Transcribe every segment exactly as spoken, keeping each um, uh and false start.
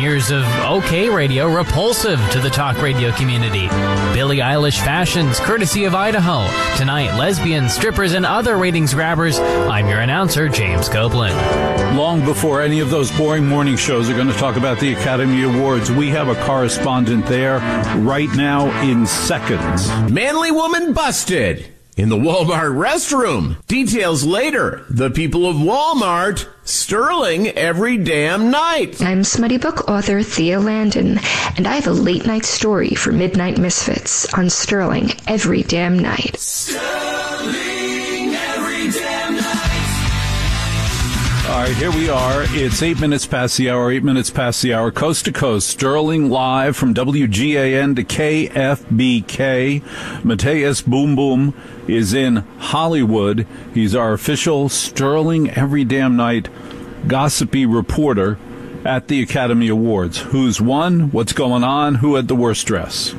years of OK radio repulsive to the talk radio community. Billie Eilish fashions, courtesy of Idaho. Tonight, lesbians, strippers, and other ratings grabbers. I'm your announcer, James Copeland. Long before any of those boring morning shows are going to talk about the Academy Awards, we have a correspondent there right now in seconds. Manly woman busted in the Walmart restroom. Details later. The people of Walmart Sterling every damn night. I'm smutty book author Thea Landon, and I have a late night story for Midnight Misfits on Sterling every damn night. Sterling every damn night. All right, here we are. It's eight minutes past the hour, eight minutes past the hour, coast to coast, Sterling live from W G A N to K F B K. Mateus Boom Boom is in Hollywood. He's our official Sterling every damn night gossipy reporter at the Academy Awards. Who's won? What's going on? Who had the worst dress?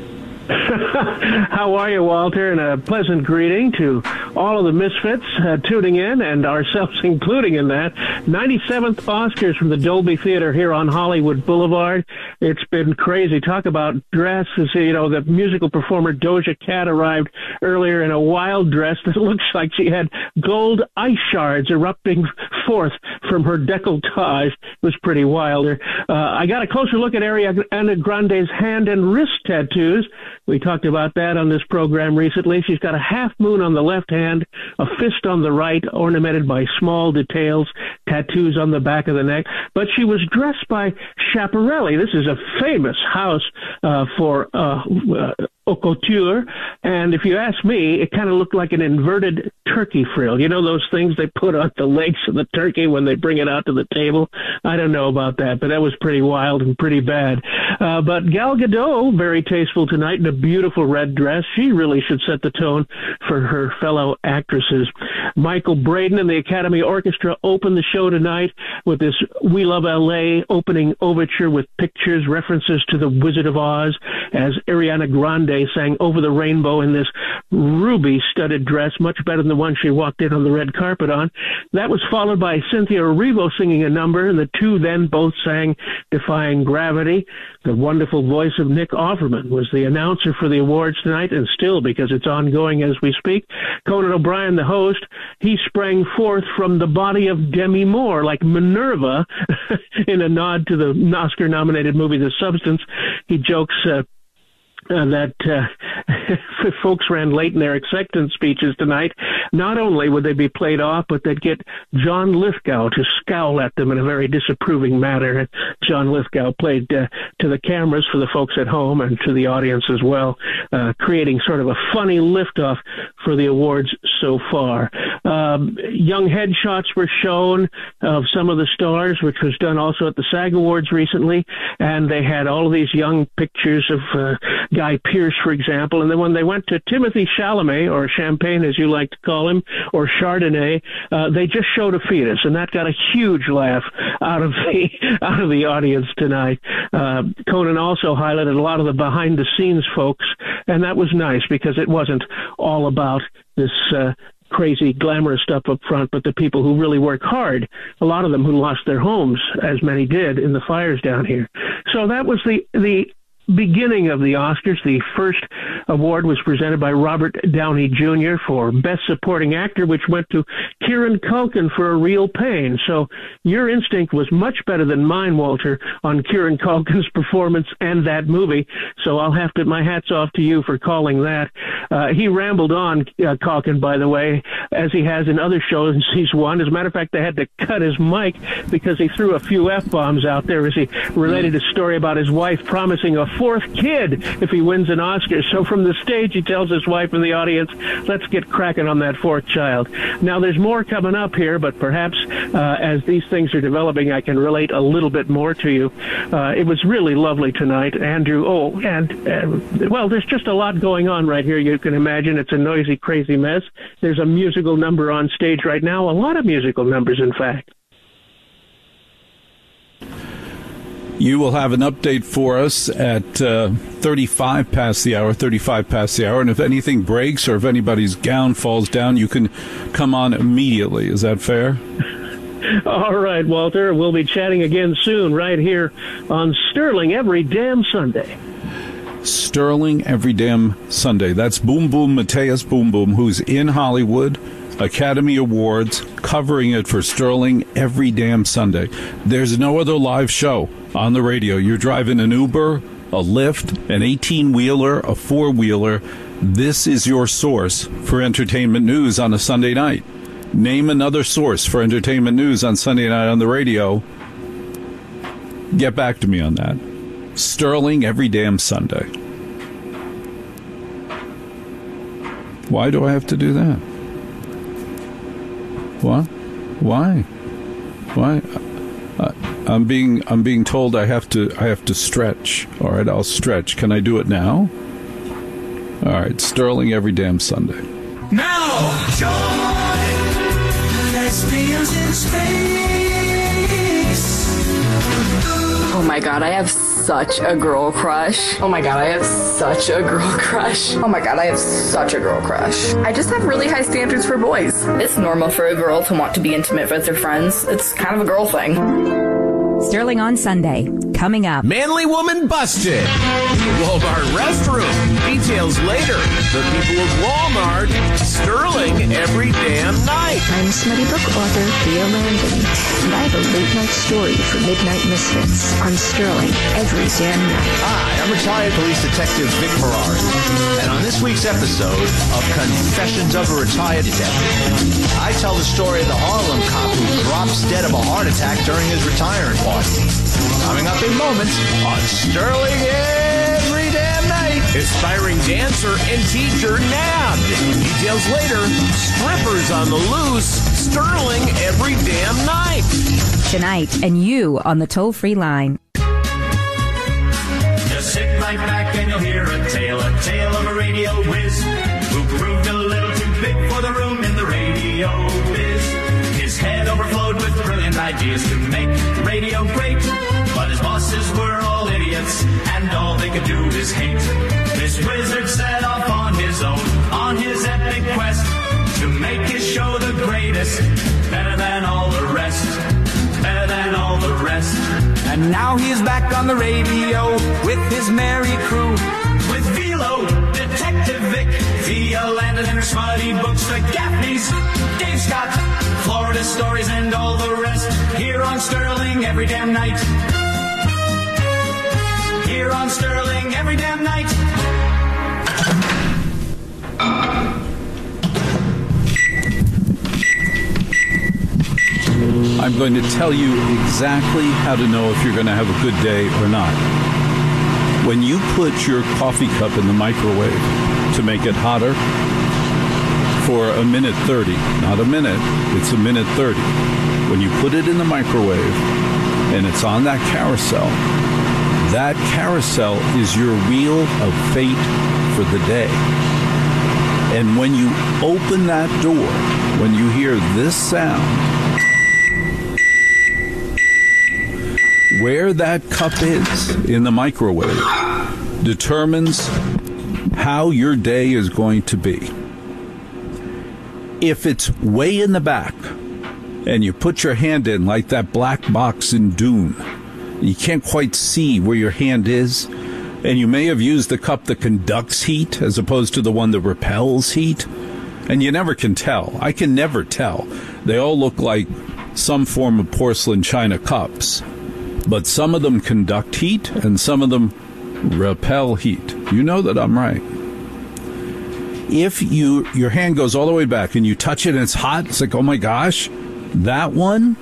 How are you, Walter? And a pleasant greeting to all of the misfits uh, tuning in, and ourselves including in that. ninety-seventh Oscars from the Dolby Theater here on Hollywood Boulevard. It's been crazy. Talk about dresses. You know, the musical performer Doja Cat arrived earlier in a wild dress that looks like she had gold ice shards erupting forth from her décolletage. It was pretty wild. Uh, I got a closer look at Ariana Grande's hand and wrist tattoos. We talked about that on this program recently. She's got a half moon on the left hand, a fist on the right, ornamented by small details, tattoos on the back of the neck. But she was dressed by Schiaparelli. This is a famous house uh, for uh, uh, haute couture, and if you ask me, it kind of looked like an inverted turkey frill. You know those things they put on the legs of the turkey when they bring it out to the table? I don't know about that, but that was pretty wild and pretty bad. Uh, but Gal Gadot, very tasteful tonight in a beautiful red dress. She really should set the tone for her fellow actresses. Michael Braden and the Academy Orchestra opened the show tonight with this We Love L A opening overture with pictures, references to the Wizard of Oz, as Ariana Grande sang Over the Rainbow in this ruby-studded dress, much better than the one she walked in on the red carpet on. That was followed by Cynthia Erivo singing a number, and the two then both sang Defying Gravity. The wonderful voice of Nick Offerman was the announcer for the awards tonight, and still, because it's ongoing as we speak. Conan O'Brien, the host, he sprang forth from the body of Demi Moore, like Minerva, in a nod to the Oscar-nominated movie The Substance. He jokes uh, Uh, that uh, folks ran late in their acceptance speeches tonight. Not only would they be played off, but they'd get John Lithgow to scowl at them in a very disapproving manner. John Lithgow played uh, to the cameras for the folks at home and to the audience as well, uh, creating sort of a funny liftoff for the awards so far. Um, young headshots were shown of some of the stars, which was done also at the SAG Awards recently, and they had all of these young pictures of uh, Guy Pearce, for example, and then when they went to Timothée Chalamet, or Champagne as you like to call him, or Chardonnay, uh, they just showed a fetus, and that got a huge laugh out of the out of the audience tonight. Uh, Conan also highlighted a lot of the behind-the-scenes folks, and that was nice because it wasn't all about this uh, crazy glamorous stuff up front, but the people who really work hard, a lot of them who lost their homes, as many did in the fires down here. So that was the the beginning of the Oscars. The first award was presented by Robert Downey Junior for Best Supporting Actor, which went to Kieran Culkin for A Real Pain. So your instinct was much better than mine, Walter, on Kieran Culkin's performance and that movie. So I'll have to, my hat's off to you for calling that. Uh, he rambled on, uh, Culkin, by the way, as he has in other shows he's won. As a matter of fact, they had to cut his mic because he threw a few F-bombs out there as he related a story about his wife promising a fourth kid if he wins an Oscar. So from the stage, he tells his wife and the audience, let's get cracking on that fourth child. Now, there's more coming up here, but perhaps uh, as these things are developing, I can relate a little bit more to you. Uh, it was really lovely tonight, Andrew. Oh, and, uh, well, there's just a lot going on right here. You can imagine it's a noisy, crazy mess. There's a musical number on stage right now, a lot of musical numbers, in fact. You will have an update for us at uh, thirty-five past the hour, thirty-five past the hour. And if anything breaks or if anybody's gown falls down, you can come on immediately. Is that fair? All right, Walter. We'll be chatting again soon right here on Sterling every damn Sunday. Sterling every damn Sunday. That's Boom Boom Mateus Boom Boom, who's in Hollywood, Academy Awards, covering it for Sterling every damn Sunday. There's no other live show on the radio. You're driving an Uber, a Lyft, an eighteen-wheeler, a four-wheeler. This is your source for entertainment news on a Sunday night. Name another source for entertainment news on Sunday night on the radio. Get back to me on that. Sterling every damn Sunday. Why do I have to do that? What? Why? Why? Uh, I'm being I'm being told I have to I have to stretch. All right, I'll stretch. Can I do it now? All right, Sterling every damn Sunday. Now, join Lesbians in Space. Oh my god, I have such a girl crush. Oh my god, I have such a girl crush. Oh my god, I have such a girl crush. I just have really high standards for boys. It's normal for a girl to want to be intimate with their friends. It's kind of a girl thing. Sterling on Sunday. Coming up. Manly woman busted. Walmart restroom. Details later. The people of Walmart. Sterling every damn night. I'm smutty book author Thea Landon, and I have a late night story for Midnight Misfits on Sterling every damn night. Hi, I'm retired police detective Vic Ferrari, and on this week's episode of Confessions of a Retired Detective, I tell the story of the Harlem cop who drops dead of a heart attack during his retirement party. Coming up in moments on Sterling every damn night. Aspiring dancer and teacher nabbed. Details later. Strippers on the loose. Sterling every damn night. Tonight, and you on the toll-free line. Just sit right back and you'll hear a tale, a tale of a radio whiz who proved a little too big for the room in the radio biz. His head overflowed with brilliant ideas to make radio great, but his bosses were all idiots, and all they could do is hate. This wizard set off on his own, on his epic quest, to make his show the greatest, better than all the rest, better than all the rest. And now he's back on the radio with his merry crew. With Velo, Detective Vic, Thea Landon and her smutty books, the Gaffneys, Dave Scott, Florida stories, and all the rest. Here on Sterling every damn night. Here on Sterling every damn night. I'm going to tell you exactly how to know if you're going to have a good day or not. When you put your coffee cup in the microwave to make it hotter for a minute thirty, not a minute, it's a minute thirty. When you put it in the microwave and it's on that carousel, that carousel is your wheel of fate for the day. And when you open that door, when you hear this sound, where that cup is in the microwave determines how your day is going to be. If it's way in the back and you put your hand in like that black box in Dune, you can't quite see where your hand is, and you may have used the cup that conducts heat as opposed to the one that repels heat, and you never can tell. I can never tell. They all look like some form of porcelain china cups. But some of them conduct heat, and some of them repel heat. You know that I'm right. If you your hand goes all the way back and you touch it and it's hot, it's like, oh my gosh, that one,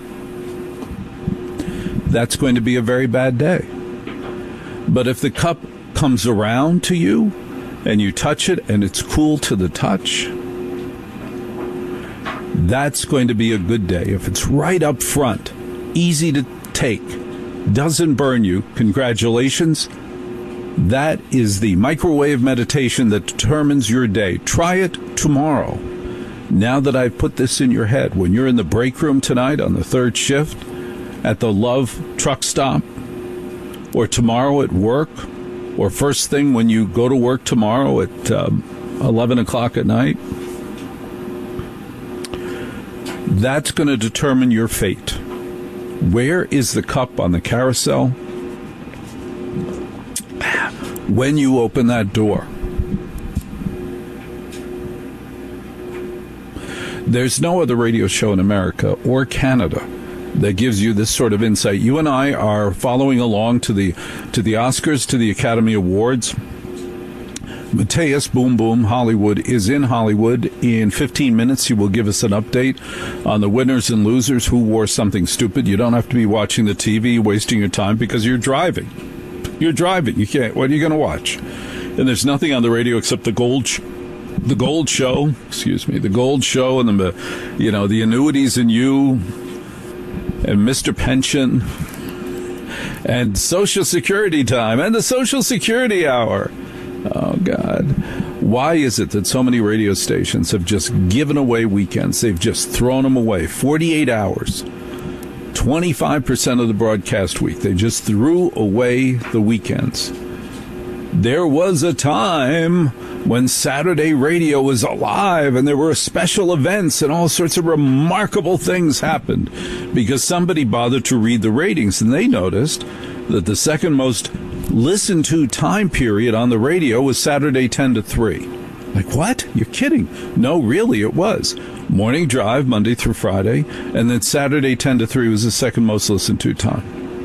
that's going to be a very bad day. But if the cup comes around to you and you touch it and it's cool to the touch, that's going to be a good day. If it's right up front, easy to take, doesn't burn you, congratulations. That is the microwave meditation that determines your day. Try it tomorrow. Now that I've put this in your head, when you're in the break room tonight on the third shift, at the Love truck stop, or tomorrow at work, or first thing when you go to work tomorrow at um, eleven o'clock at night, that's going to determine your fate. Where is the cup on the carousel? When you open that door, there's no other radio show in America or Canada that gives you this sort of insight. You and I are following along to the to the Oscars, to the Academy Awards. Mateus Boom Boom Hollywood is in Hollywood. In fifteen minutes, he will give us an update on the winners and losers who wore something stupid. You don't have to be watching the T V, wasting your time, because you're driving. You're driving. You can't. What are you going to watch? And there's nothing on the radio except the Gold, sh- the Gold Show. Excuse me, the Gold Show, and the, you know, the Annuities and You, and Mister Pension, and Social Security Time, and the Social Security Hour. Oh, God. Why is it that so many radio stations have just given away weekends? They've just thrown them away. forty-eight hours. twenty-five percent of the broadcast week. They just threw away the weekends. There was a time when Saturday radio was alive and there were special events and all sorts of remarkable things happened because somebody bothered to read the ratings, and they noticed that the second most listened to time period on the radio was Saturday ten to three. Like, what? You're kidding. No, really, it was. Morning drive, Monday through Friday, and then Saturday ten to three was the second most listened to time.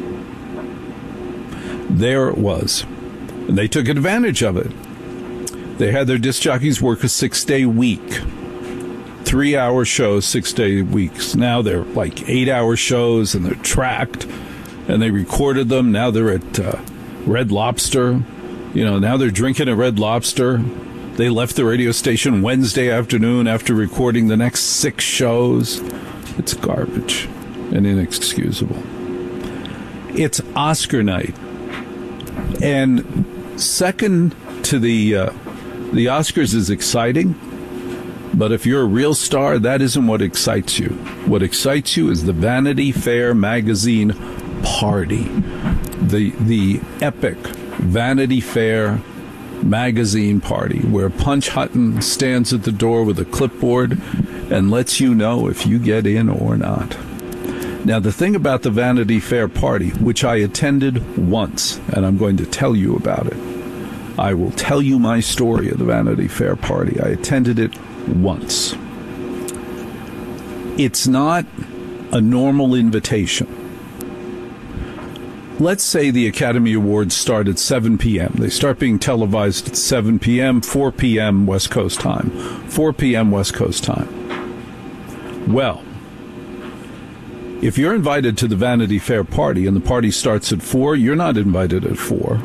There it was. And they took advantage of it. They had their disc jockeys work a six-day week. Three-hour shows, six-day weeks. Now they're like eight-hour shows, and they're tracked, and they recorded them. Now they're at uh, Red Lobster. You know, now they're drinking at Red Lobster. They left the radio station Wednesday afternoon after recording the next six shows. It's garbage and inexcusable. It's Oscar night. And second to the uh, the Oscars is exciting, but if you're a real star, that isn't what excites you. What excites you is the Vanity Fair magazine party. The the epic Vanity Fair magazine party where Punch Hutton stands at the door with a clipboard and lets you know if you get in or not. Now, the thing about the Vanity Fair party, which I attended once, and I'm going to tell you about it. I will tell you my story of the Vanity Fair party. I attended it once. It's not a normal invitation. Let's say the Academy Awards start at seven p.m. They start being televised at seven p.m., four p.m. West Coast time. four p.m. West Coast time. Well, if you're invited to the Vanity Fair party and the party starts at four, you're not invited at four.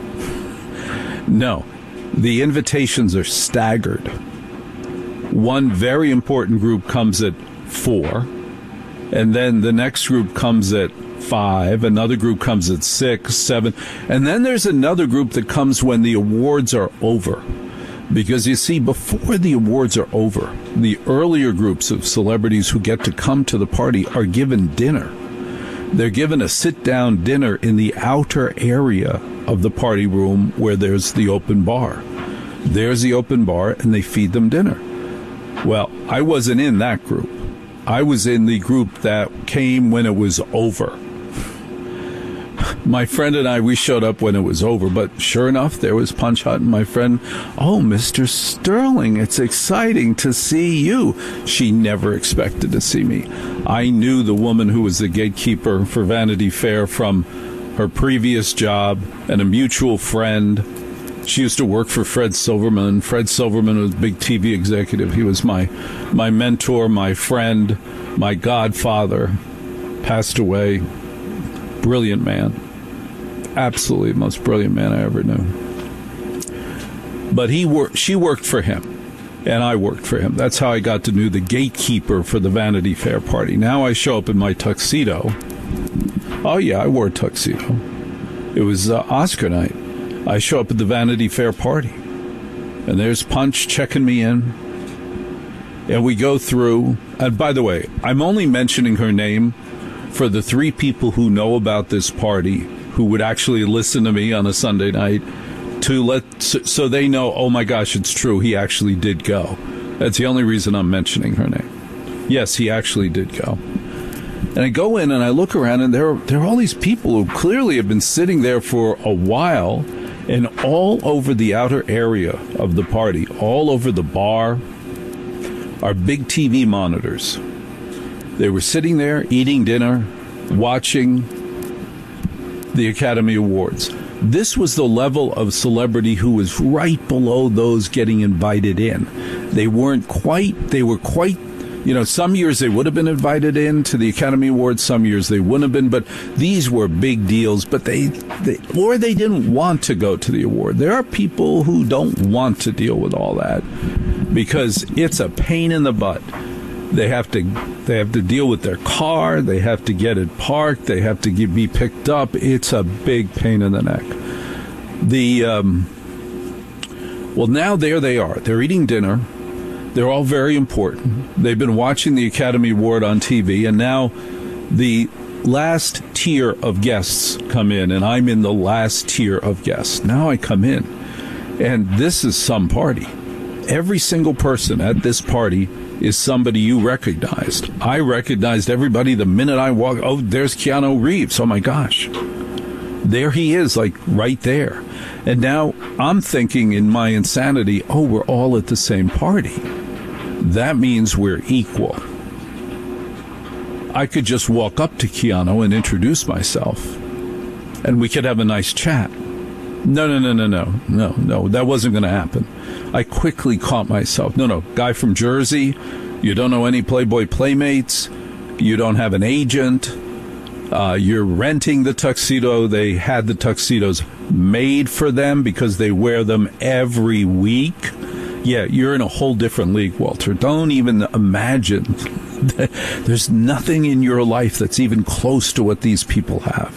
No, the invitations are staggered. One very important group comes at four, and then the next group comes at five, another group comes at six, seven, and then there's another group that comes when the awards are over. Because, you see, before the awards are over, the earlier groups of celebrities who get to come to the party are given dinner. They're given a sit-down dinner in the outer area of the party room where there's the open bar. There's the open bar, and they feed them dinner. Well, I wasn't in that group. I was in the group that came when it was over. My friend and I, we showed up when it was over, but sure enough, there was Punch Hutton, my friend. Oh, Mister Sterling, it's exciting to see you. She never expected to see me. I knew the woman who was the gatekeeper for Vanity Fair from her previous job and a mutual friend. She used to work for Fred Silverman. Fred Silverman was a big T V executive. He was my, my mentor, my friend, my godfather. Passed away. Brilliant man. Absolutely the most brilliant man I ever knew. But he wor- she worked for him, and I worked for him. That's how I got to know the gatekeeper for the Vanity Fair party. Now I show up in my tuxedo. Oh, yeah, I wore a tuxedo. It was uh, Oscar night. I show up at the Vanity Fair party, and there's Punch checking me in, and we go through. And by the way, I'm only mentioning her name for the three people who know about this party who would actually listen to me on a Sunday night, to let so, so they know, oh my gosh, it's true, he actually did go. That's the only reason I'm mentioning her name. Yes, he actually did go. And I go in and I look around, and there, there are all these people who clearly have been sitting there for a while, and all over the outer area of the party, all over the bar, are big T V monitors. They were sitting there eating dinner, watching the Academy Awards. This was the level of celebrity who was right below those getting invited in. They weren't quite, they were quite, you know, some years they would have been invited in to the Academy Awards, some years they wouldn't have been, but these were big deals, but they, they, or they didn't want to go to the award. There are people who don't want to deal with all that because it's a pain in the butt. They have to, they have to deal with their car, they have to get it parked, they have to get, be picked up. It's a big pain in the neck. The, um, well, now there they are. They're eating dinner. They're all very important. They've been watching the Academy Award on T V, and now the last tier of guests come in, and I'm in the last tier of guests. Now I come in, and this is some party. Every single person at this party is somebody you recognized. I recognized everybody the minute I walked. Oh, there's Keanu Reeves. Oh, my gosh. There he is, like right there. And now I'm thinking in my insanity, oh, we're all at the same party. That means we're equal. I could just walk up to Keanu and introduce myself, and we could have a nice chat. No, no, no, no, no, no, no, that wasn't going to happen. I quickly caught myself. No, no, guy from Jersey, you don't know any Playboy Playmates, you don't have an agent, uh, you're renting the tuxedo. They had the tuxedos made for them because they wear them every week. Yeah, you're in a whole different league, Walter. Don't even imagine. There's nothing in your life that's even close to what these people have.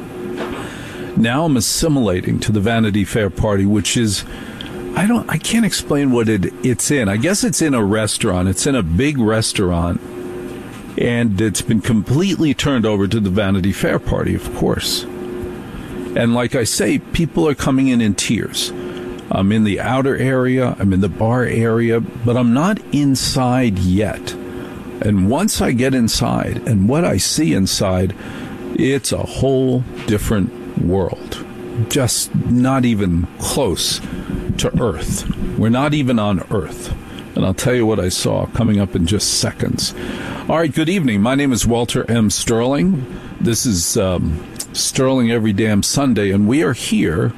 Now I'm assimilating to the Vanity Fair party, which is, I don't, I can't explain what it it's in. I guess it's in a restaurant. It's in a big restaurant, and it's been completely turned over to the Vanity Fair party, of course. And like I say, people are coming in in tiers. I'm in the outer area, I'm in the bar area, but I'm not inside yet. And once I get inside, and what I see inside, it's a whole different world. Just not even close to Earth. We're not even on Earth. And I'll tell you what I saw coming up in just seconds. All right, good evening. My name is Walter M. Sterling. This is um, Sterling Every Damn Sunday, and we are here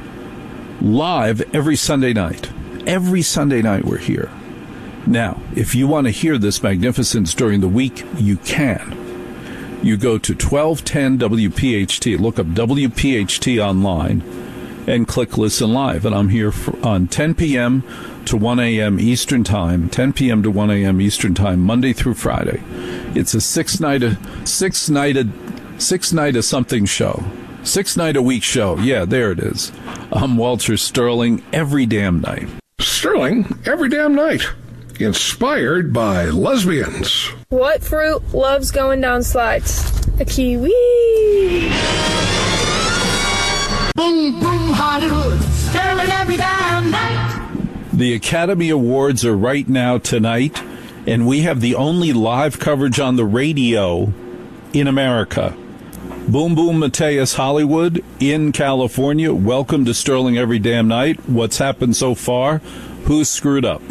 live every Sunday night. Every Sunday night we're here. Now, if you want to hear this magnificence during the week, you can. You go to twelve ten W P H T, look up W P H T online, and click Listen Live. And I'm here for, on ten p.m. to one a.m. Eastern Time, ten p.m. to one a.m. Eastern Time, Monday through Friday. It's a six-night, six-night, six-night something show. Six-night-a-week show. Yeah, there it is. I'm Walter Sterling every damn night. Sterling every damn night. Inspired by lesbians. What fruit loves going down slides? A kiwi. Boom, boom, Hollywood. Sterling every damn night. The Academy Awards are right now tonight, and we have the only live coverage on the radio in America. Boom Boom Mateus Hollywood in California. Welcome to Sterling Every Damn Night. What's happened so far? Who's screwed up?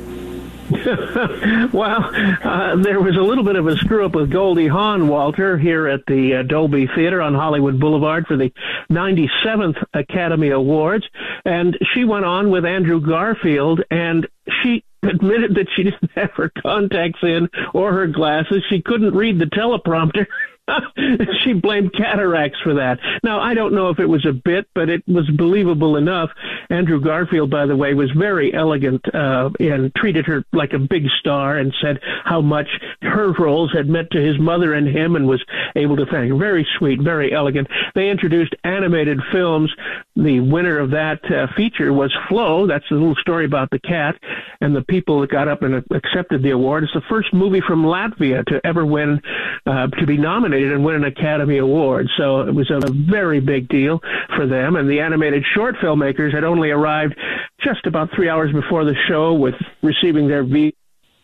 Well, uh, there was a little bit of a screw-up with Goldie Hawn, Walter, here at the uh, Dolby Theater on Hollywood Boulevard for the ninety-seventh Academy Awards. And she went on with Andrew Garfield, and she admitted that she didn't have her contacts in or her glasses. She couldn't read the teleprompter. She blamed cataracts for that. Now, I don't know if it was a bit, but it was believable enough. Andrew Garfield, by the way, was very elegant uh, and treated her like a big star and said how much her roles had meant to his mother and him and was able to thank her. Very sweet, very elegant. They introduced animated films. The winner of that uh, feature was Flo. That's the little story about the cat. And the people that got up and accepted the award. It's the first movie from Latvia to ever win, uh, to be nominated and win an Academy Award. So it was a very big deal for them. And the animated short filmmakers had only arrived just about three hours before the show with receiving their V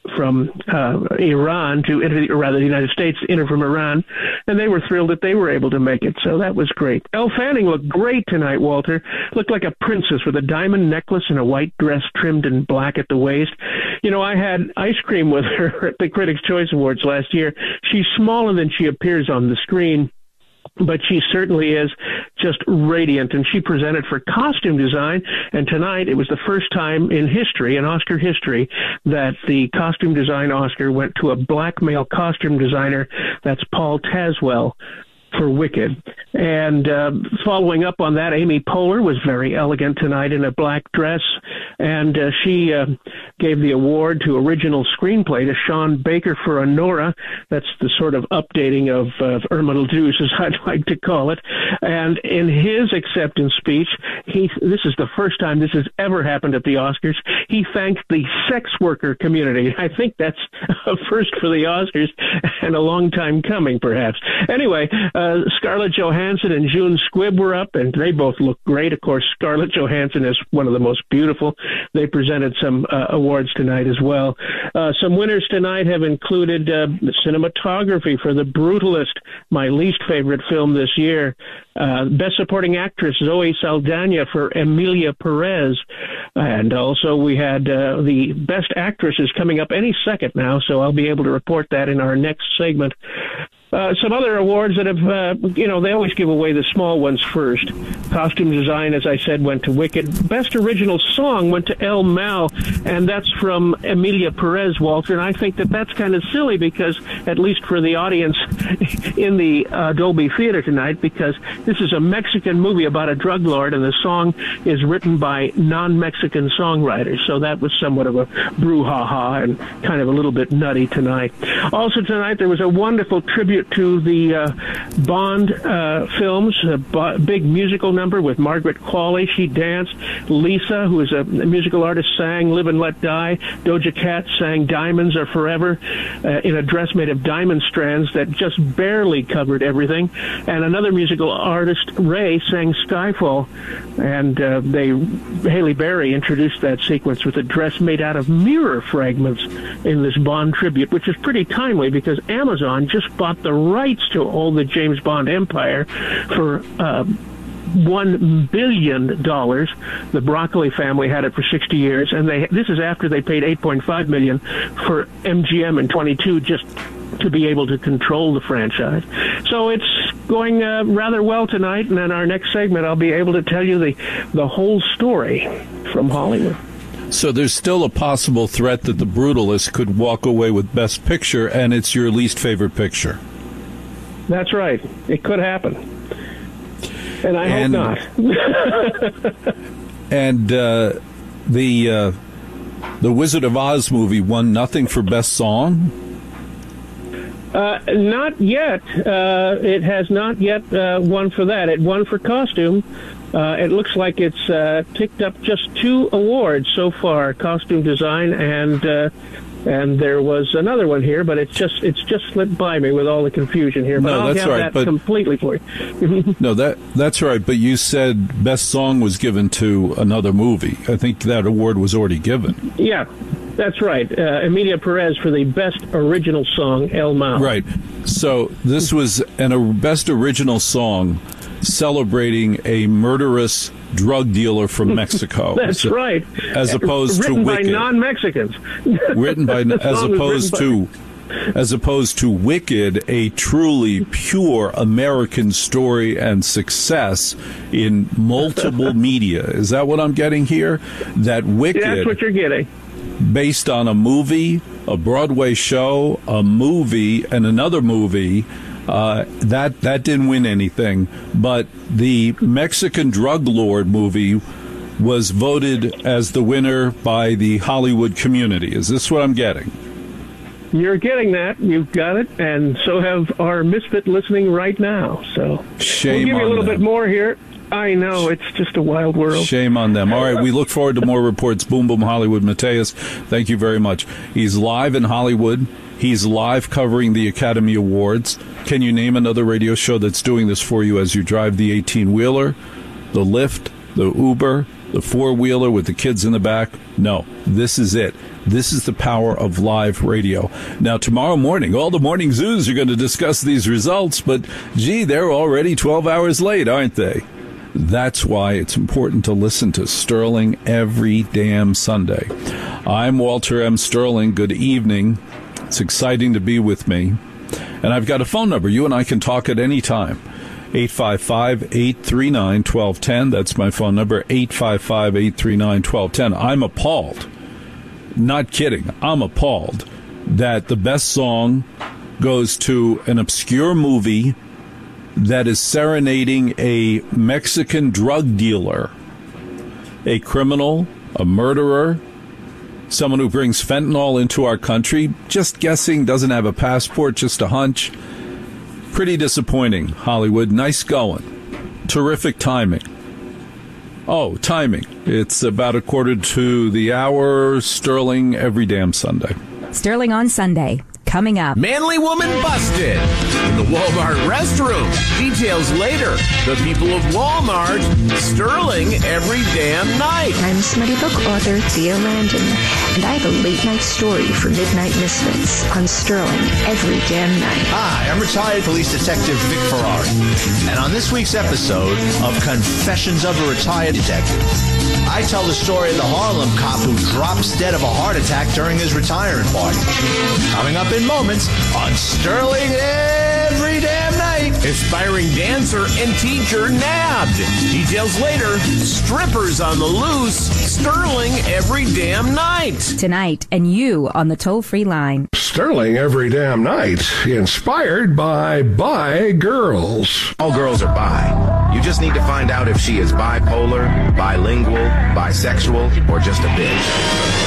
from uh, Iran to enter, or rather the United States to enter from Iran, and they were thrilled that they were able to make it. So that was great. Elle Fanning looked great tonight, Walter. Looked like a princess with a diamond necklace and a white dress trimmed in black at the waist. You know, I had ice cream with her at the Critics' Choice Awards last year. She's smaller than she appears on the screen, but she certainly is just radiant, and she presented for costume design, and tonight it was the first time in history, in Oscar history, that the costume design Oscar went to a black male costume designer. That's Paul Tazwell for Wicked. And uh, following up on that, Amy Poehler was very elegant tonight in a black dress, and uh, she uh, gave the award to original screenplay to Sean Baker for Honora. That's the sort of updating of uh, Irma la Douce, as I'd like to call it. And in his acceptance speech, he this is the first time this has ever happened at the Oscars. He thanked the sex worker community. I think that's a first for the Oscars and a long time coming, perhaps. Anyway, uh, Scarlett Johansson and June Squibb were up, and they both look great. Of course, Scarlett Johansson is one of the most beautiful. They presented some uh, awards tonight as well. Uh, some winners tonight have included uh, cinematography for The Brutalist, my least favorite film this year. Uh, Best Supporting Actress, Zoe Saldana for Emilia Perez. And also we had uh, the Best Actress is coming up any second now, so I'll be able to report that in our next segment. Uh, some other awards that have, uh, you know, they always give away the small ones first. Costume design, as I said, went to Wicked. Best original song went to El Mal, and that's from Emilia Perez, Walter. And I think that that's kind of silly because, at least for the audience in the uh, Dolby Theater tonight, because this is a Mexican movie about a drug lord, and the song is written by non-Mexican songwriters. So that was somewhat of a brouhaha and kind of a little bit nutty tonight. Also tonight, there was a wonderful tribute to the uh, Bond uh, films, a b- big musical number with Margaret Qualley. She danced. Lisa, who is a musical artist, sang Live and Let Die. Doja Cat sang Diamonds Are Forever uh, in a dress made of diamond strands that just barely covered everything. And another musical artist, Ray, sang Skyfall. And uh, they, Halle Berry introduced that sequence with a dress made out of mirror fragments in this Bond tribute, which is pretty timely because Amazon just bought the rights to all the James Bond empire for uh, one billion dollars. The Broccoli family had it for sixty years, and they this is after they paid eight point five million dollars for M G M in twenty-two just to be able to control the franchise. So it's going uh, rather well tonight, and in our next segment I'll be able to tell you the, the whole story from Hollywood. So there's still a possible threat that The Brutalist could walk away with Best Picture, and it's your least favorite picture. That's right. It could happen. And I and, hope not. and uh, the uh, the Wizard of Oz movie won nothing for Best Song? Uh, not yet. Uh, it has not yet uh, won for that. It won for costume. Uh, it looks like it's uh, picked up just two awards so far, costume design, and uh, and there was another one here, but it's just it's just slipped by me with all the confusion here. But no, I'll that's have right, that but, completely for you. no, that that's right. But you said Best Song was given to another movie. I think that award was already given. Yeah. That's right. Uh, Emilia Perez for the Best Original Song, El Mal. Right. So this was an, a Best Original Song celebrating a murderous drug dealer from Mexico. That's so, right. As opposed written to Wicked. Written by non-Mexicans. Written by, as opposed to... As opposed to Wicked, a truly pure American story and success in multiple media. Is that what I'm getting here? That Wicked... That's what you're getting. Based on a movie, a Broadway show, a movie, and another movie, uh, that that didn't win anything. But the Mexican drug lord movie was voted as the winner by the Hollywood community. Is this what I'm getting? You're getting that. You've got it. And so have our misfit listening right now. So Shame we'll give you a little them. bit more here. I know. It's just a wild world. Shame on them. All right, we look forward to more reports. Boom Boom Hollywood. Mateus, thank you very much. He's live in Hollywood. He's live covering the Academy Awards. Can you name another radio show that's doing this for you as you drive the eighteen-wheeler, the Lyft, the Uber, the four-wheeler with the kids in the back. No, this is it. This is the power of live radio. Now, tomorrow morning, all the morning zoos are going to discuss these results, but, gee, they're already twelve hours late, aren't they? That's why it's important to listen to Sterling every damn Sunday. I'm Walter M. Sterling. Good evening. It's exciting to be with me. And I've got a phone number. You and I can talk at any time. eight five five, eight three nine, one two one zero. That's my phone number, eight five five, eight three nine, one two one zero. I'm appalled. Not kidding. I'm appalled that the best song goes to an obscure movie that is serenading a Mexican drug dealer, a criminal, a murderer, someone who brings fentanyl into our country, just guessing, doesn't have a passport, just a hunch. Pretty disappointing, Hollywood. Nice going. Terrific timing. Oh, timing. It's about a quarter to the hour. Sterling every damn Sunday. Sterling on Sunday. Coming up. Manly woman busted in the Walmart restroom. Details later. The people of Walmart. Sterling every damn night. I'm smutty book author Thea Landon, and I have a late night story for Midnight Misfits on Sterling every damn night. Hi, I'm retired police detective Vic Ferrari, and on this week's episode of Confessions of a Retired Detective, I tell the story of the Harlem cop who drops dead of a heart attack during his retirement party. Coming up in moments on Sterling every damn night. Aspiring dancer and teacher nabbed. Details later. Strippers on the loose. Sterling every damn night. Tonight, and you on the toll-free line. Sterling every damn night. Inspired by Bi Girls. All girls are bi. You just need to find out if she is bipolar, bilingual, bisexual, or just a bitch.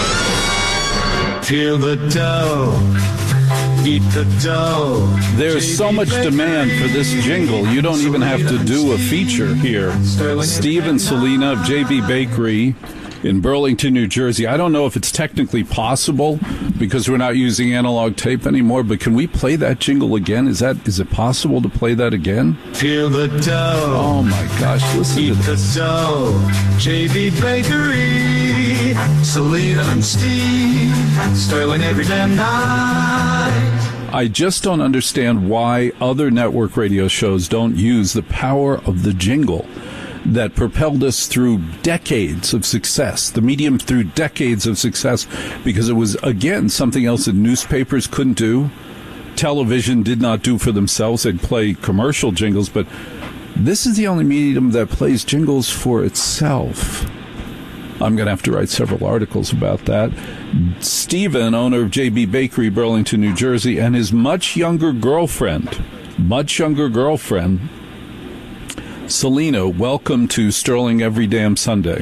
Feel the dough. Eat the dough. There's so much demand for this jingle, you don't even have to do a feature here. Steve and Selena of J B Bakery in Burlington, New Jersey. I don't know if it's technically possible because we're not using analog tape anymore, but can we play that jingle again? Is that is it possible to play that again? Feel the dough. Oh my gosh, listen Eat to this. the dough. J B Bakery. Selena and Steve. Sterling every damn night. I just don't understand why other network radio shows don't use the power of the jingle that propelled us through decades of success, the medium through decades of success, because it was, again, something else that newspapers couldn't do, television did not do for themselves. They'd play commercial jingles, but this is the only medium that plays jingles for itself. I'm going to have to write several articles about that. Stephen, owner of J B Bakery, Burlington, New Jersey, and his much younger girlfriend, much younger girlfriend, Selena, welcome to Sterling every damn Sunday.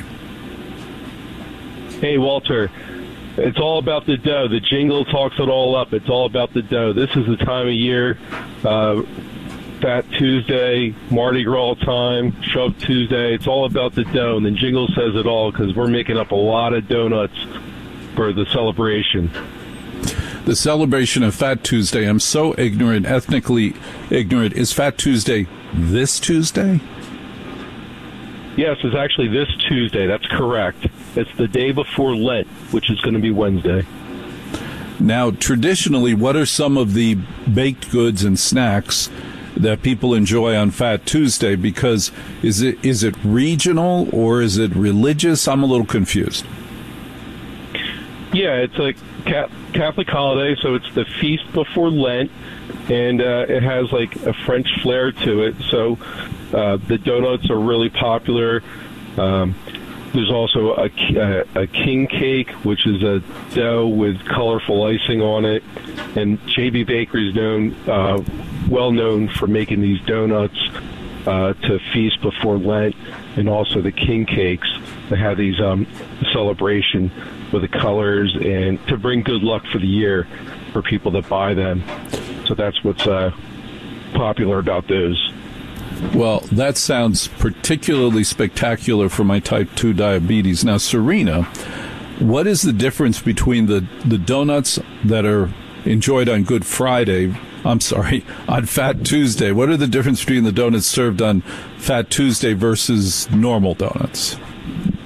Hey, Walter. It's all about the dough. The jingle talks it all up. It's all about the dough. This is the time of year, uh, Fat Tuesday, Mardi Gras time, Shrub Tuesday. It's all about the dough, and the jingle says it all because we're making up a lot of donuts for the celebration. The celebration of Fat Tuesday. I'm so ignorant, ethnically ignorant. Is Fat Tuesday this Tuesday? Yes, it's actually this Tuesday. That's correct. It's the day before Lent, which is going to be Wednesday. Now, traditionally, what are some of the baked goods and snacks that people enjoy on Fat Tuesday? Because is it is it regional or is it religious? I'm a little confused. Yeah, it's a Catholic holiday, so it's the feast before Lent, and uh, it has like a French flair to it. So uh, the donuts are really popular. Um, there's also a, a, a king cake, which is a dough with colorful icing on it, and J B Bakery is known, uh, well known for making these donuts uh, to feast before Lent, and also the king cakes. They have these um, celebration with the colors and to bring good luck for the year for people that buy them. So that's what's uh, popular about those. Well, that sounds particularly spectacular for my type two diabetes. Now, Serena, what is the difference between the, the donuts that are enjoyed on Good Friday, I'm sorry, on Fat Tuesday? What are the difference between the donuts served on Fat Tuesday versus normal donuts?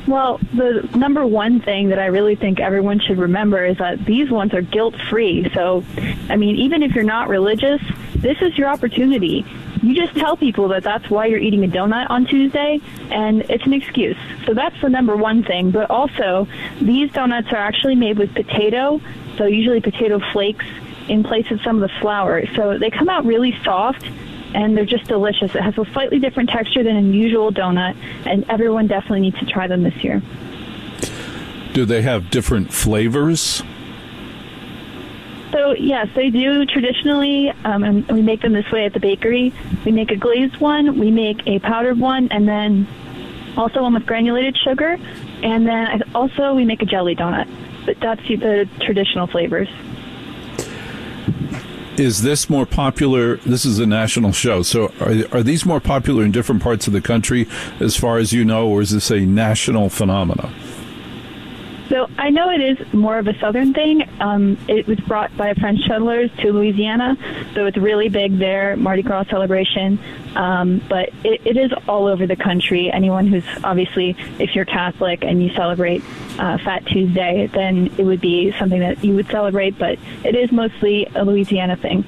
Well, the number one thing that I really think everyone should remember is that these ones are guilt-free. So, I mean, even if you're not religious, this is your opportunity. You just tell people that that's why you're eating a donut on Tuesday, and it's an excuse. So that's the number one thing. But also, these donuts are actually made with potato, so usually potato flakes in place of some of the flour. So they come out really soft, and they're just delicious. It has a slightly different texture than a usual donut, and everyone definitely needs to try them this year. Do they have different flavors? So, yes, they do traditionally, um, and we make them this way at the bakery. We make a glazed one, we make a powdered one, and then also one with granulated sugar, and then also we make a jelly donut. But that's the traditional flavors. Is this more popular? This is a national show, so are, are these more popular in different parts of the country as far as you know, or is this a national phenomenon? So I know it is more of a southern thing. Um, it was brought by French settlers to Louisiana, so it's really big there, Mardi Gras celebration. Um, but it, it is all over the country. Anyone who's obviously, if you're Catholic and you celebrate uh, Fat Tuesday, then it would be something that you would celebrate, but it is mostly a Louisiana thing.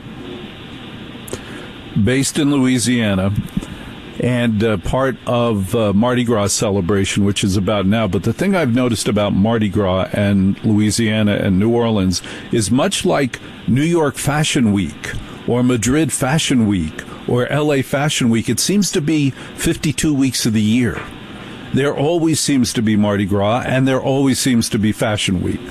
Based in Louisiana, and uh, part of uh, Mardi Gras celebration, which is about now. But the thing I've noticed about Mardi Gras and Louisiana and New Orleans is much like New York Fashion Week or Madrid Fashion Week or L A Fashion Week. It seems to be fifty-two weeks of the year. There always seems to be Mardi Gras, and there always seems to be Fashion Week.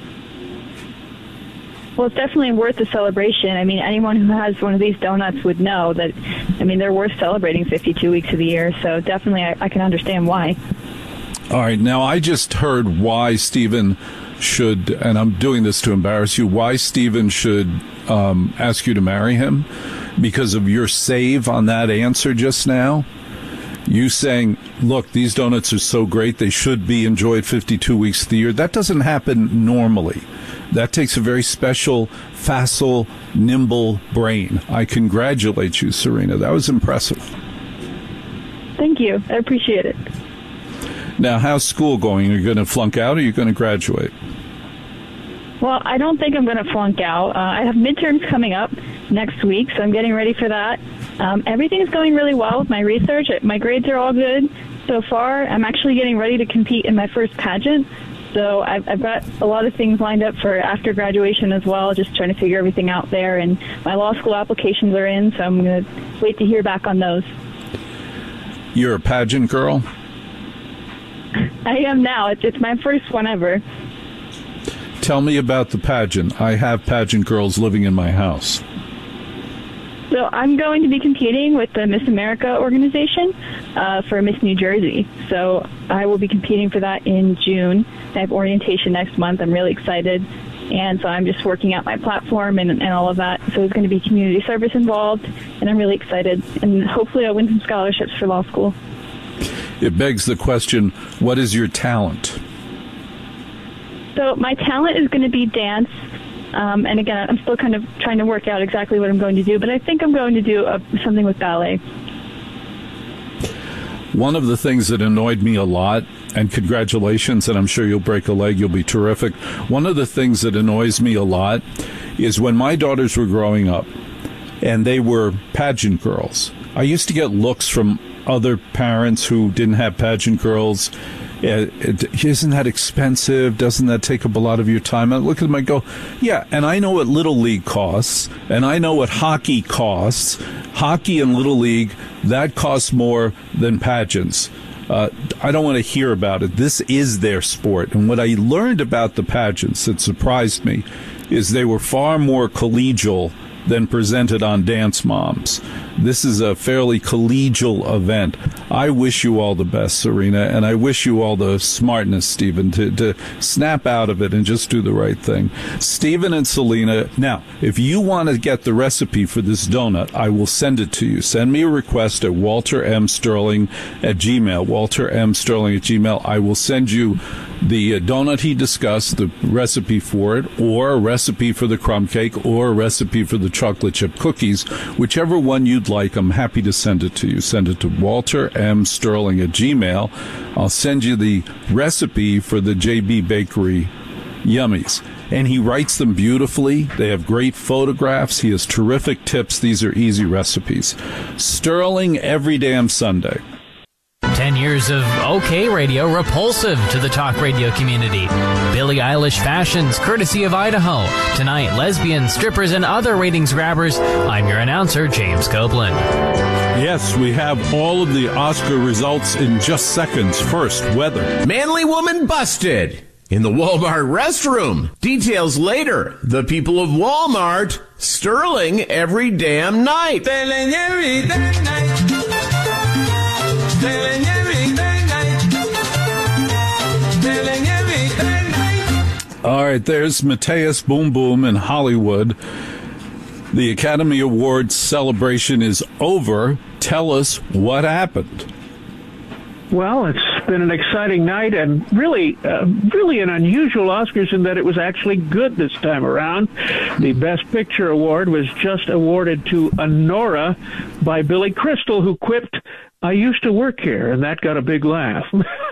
Well, it's definitely worth the celebration. I mean, anyone who has one of these donuts would know that, I mean, they're worth celebrating fifty-two weeks of the year. So definitely I, I can understand why. All right. Now, I just heard why Stephen should, and I'm doing this to embarrass you, why Stephen should um, ask you to marry him because of your save on that answer just now. You saying, look, these donuts are so great, they should be enjoyed fifty-two weeks of the year. That doesn't happen normally. That takes a very special, facile, nimble brain. I congratulate you, Serena. That was impressive. Thank you. I appreciate it. Now, how's school going? Are you going to flunk out or are you going to graduate? Well, I don't think I'm going to flunk out. Uh, I have midterms coming up next week, so I'm getting ready for that. Um, everything's going really well with my research. My grades are all good so far. I'm actually getting ready to compete in my first pageant. So I've, I've got a lot of things lined up for after graduation as well, just trying to figure everything out there. And my law school applications are in, so I'm going to wait to hear back on those. You're a pageant girl? I am now. It's, it's my first one ever. Tell me about the pageant. I have pageant girls living in my house. So I'm going to be competing with the Miss America organization uh, for Miss New Jersey. So I will be competing for that in June. I have orientation next month. I'm really excited. And so I'm just working out my platform and, and all of that. So there's going to be community service involved, and I'm really excited. And hopefully I'll win some scholarships for law school. It begs the question, what is your talent? So my talent is going to be dance. Um, and again, I'm still kind of trying to work out exactly what I'm going to do, but I think I'm going to do a, something with ballet. One of the things that annoyed me a lot, and congratulations, and I'm sure you'll break a leg, you'll be terrific. One of the things that annoys me a lot is when my daughters were growing up and they were pageant girls, I used to get looks from other parents who didn't have pageant girls. It, it, isn't that expensive? Doesn't that take up a lot of your time? I look at them and go, yeah, and I know what Little League costs, and I know what hockey costs. Hockey and Little League, that costs more than pageants. Uh, I don't want to hear about it. This is their sport. And what I learned about the pageants that surprised me is they were far more collegial than presented on Dance Moms. This is a fairly collegial event. I wish you all the best, Serena, and I wish you all the smartness, Stephen, to, to snap out of it and just do the right thing. Stephen and Selena, now, if you want to get the recipe for this donut, I will send it to you. Send me a request at Walter M. Sterling at Gmail, Walter M. Sterling at Gmail. I will send you the uh, donut he discussed, the recipe for it, or a recipe for the crumb cake, or a recipe for the the chocolate chip cookies. Whichever one you'd like, I'm happy to send it to you. Send it to Walter M. Sterling at Gmail. I'll send you the recipe for the J B Bakery Yummies. And he writes them beautifully. They have great photographs. He has terrific tips. These are easy recipes. Sterling every damn Sunday. Ten years of OK Radio, repulsive to the talk radio community. Billie Eilish fashions, courtesy of Idaho. Tonight, lesbians, strippers, and other ratings grabbers. I'm your announcer, James Copeland. Yes, we have all of the Oscar results in just seconds. First, weather. Manly woman busted in the Walmart restroom. Details later. The people of Walmart sterling every damn night. Sterling every damn night. Sterling every damn night. Sterling every damn night. All right, there's Mateus Boom Boom in Hollywood. The Academy Awards celebration is over. Tell us what happened. Well, it's been an exciting night and really, uh, really an unusual Oscars in that it was actually good this time around. The Best Picture award was just awarded to Anora by Billy Crystal, who quipped, "I used to work here," and that got a big laugh.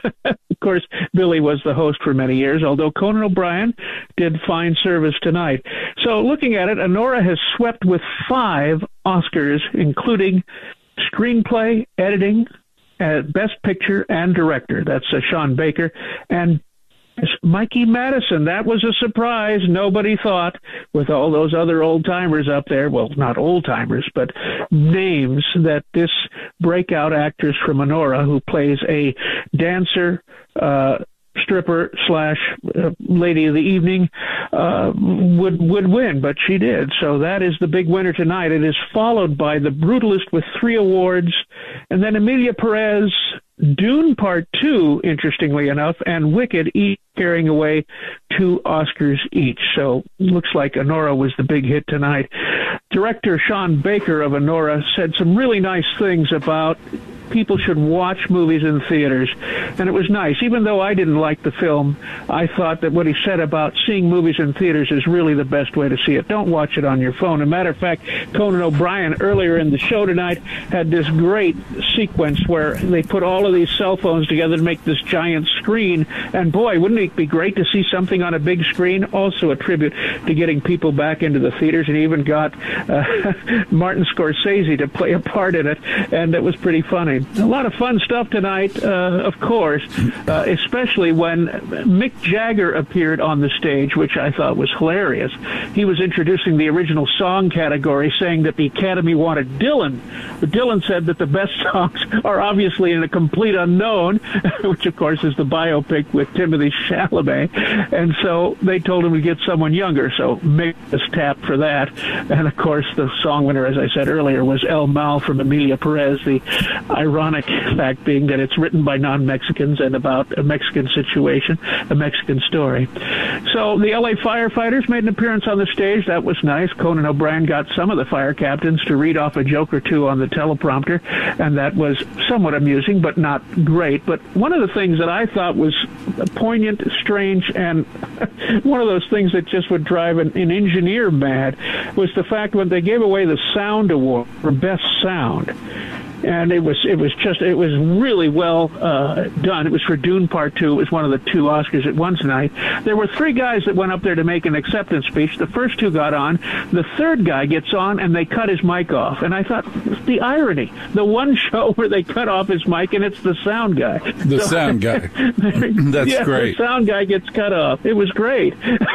Of course, Billy was the host for many years, although Conan O'Brien did fine service tonight. So looking at it, Anora has swept with five Oscars, including screenplay, editing, Uh, Best Picture and Director. That's uh, Sean Baker. And Mikey Madison. That was a surprise. Nobody thought, with all those other old-timers up there, well, not old-timers, but names, that this breakout actress from Anora, who plays a dancer, uh, stripper slash uh, lady of the evening, uh, would would win, but she did. So that is the big winner tonight. It is followed by The Brutalist with three awards, and then Emilia Perez, Dune Part Two, interestingly enough, and Wicked, each carrying away two Oscars each. So looks like Anora was the big hit tonight. Director Sean Baker of Anora said some really nice things about people should watch movies in theaters, and it was nice. Even though I didn't like the film, I thought that what he said about seeing movies in theaters is really the best way to see it. Don't watch it on your phone. As a matter of fact, Conan O'Brien earlier in the show tonight had this great sequence where they put all of these cell phones together to make this giant screen, and boy, wouldn't it be great to see something on a big screen? Also a tribute to getting people back into the theaters, and he even got uh, Martin Scorsese to play a part in it, and it was pretty funny. A lot of fun stuff tonight, uh, of course, uh, especially when Mick Jagger appeared on the stage, which I thought was hilarious. He was introducing the original song category, saying that the Academy wanted Dylan. But Dylan said that the best songs are obviously in A Complete Unknown, which, of course, is the biopic with Timothée Chalamet. And so they told him to get someone younger, so Mick was tapped for that. And, of course, the song winner, as I said earlier, was El Mal from Emilia Perez, the ironic fact being that it's written by non-Mexicans and about a Mexican situation, a Mexican story. So the L A firefighters made an appearance on the stage. That was nice. Conan O'Brien got some of the fire captains to read off a joke or two on the teleprompter, and that was somewhat amusing, but not great. But one of the things that I thought was poignant, strange, and one of those things that just would drive an, an engineer mad was the fact when they gave away the Sound Award for Best Sound. And it was it was just it was really well uh, done. It was for Dune Part Two. It was one of the two Oscars it won tonight. There were three guys that went up there to make an acceptance speech. The first two got on. The third guy gets on, and they cut his mic off. And I thought, the irony: the one show where they cut off his mic, and it's the sound guy. The so, sound guy. That's yeah, great. The sound guy gets cut off. It was great,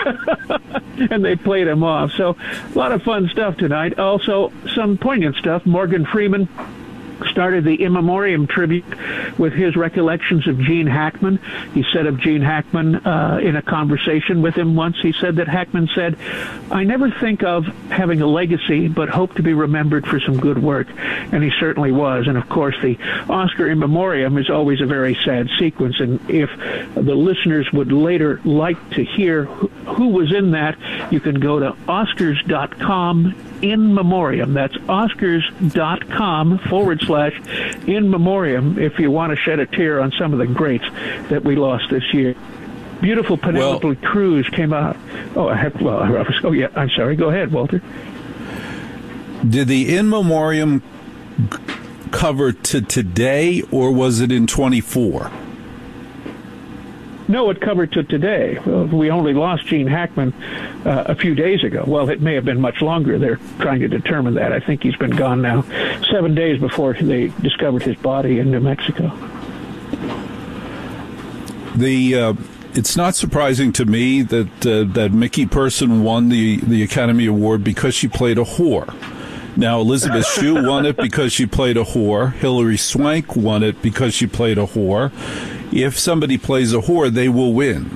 and they played him off. So a lot of fun stuff tonight. Also, some poignant stuff. Morgan Freeman started the In Memoriam tribute with his recollections of Gene Hackman. He said of Gene Hackman uh, in a conversation with him once, he said that Hackman said, "I never think of having a legacy, but hope to be remembered for some good work." And he certainly was. And of course, the Oscar In Memoriam is always a very sad sequence. And if the listeners would later like to hear who, who was in that, you can go to Oscars dot com In Memoriam. That's Oscars.com forward slash In Memoriam if you want to shed a tear on some of the greats that we lost this year. Beautiful Penelope well, Cruz came out. Oh, I have, well, I was, oh yeah, I'm sorry. Go ahead, Walter. Did the In Memoriam cover to today, or was it in twenty-four? No, it covered to today. Well, we only lost Gene Hackman uh, a few days ago. Well, it may have been much longer. They're trying to determine that. I think he's been gone now seven days before they discovered his body in New Mexico. The uh, it's not surprising to me that uh, that Mickey Person won the, the Academy Award because she played a whore. Now, Elizabeth Shue won it because she played a whore. Hilary Swank won it because she played a whore. If somebody plays a whore, they will win.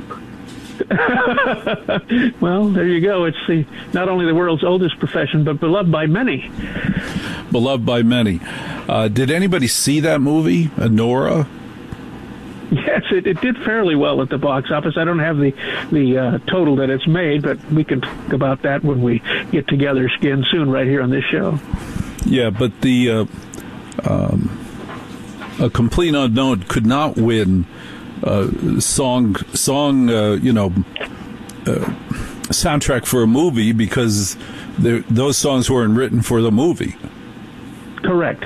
Well, there you go. It's the not only the world's oldest profession, but beloved by many. Beloved by many. Uh, did anybody see that movie, Nora? Yes, it, it did fairly well at the box office. I don't have the the uh, total that it's made, but we can talk about that when we get together again soon, right here on this show. Yeah, but the uh, um, A Complete Unknown could not win uh, song song uh, you know uh, soundtrack for a movie because those songs weren't written for the movie. Correct.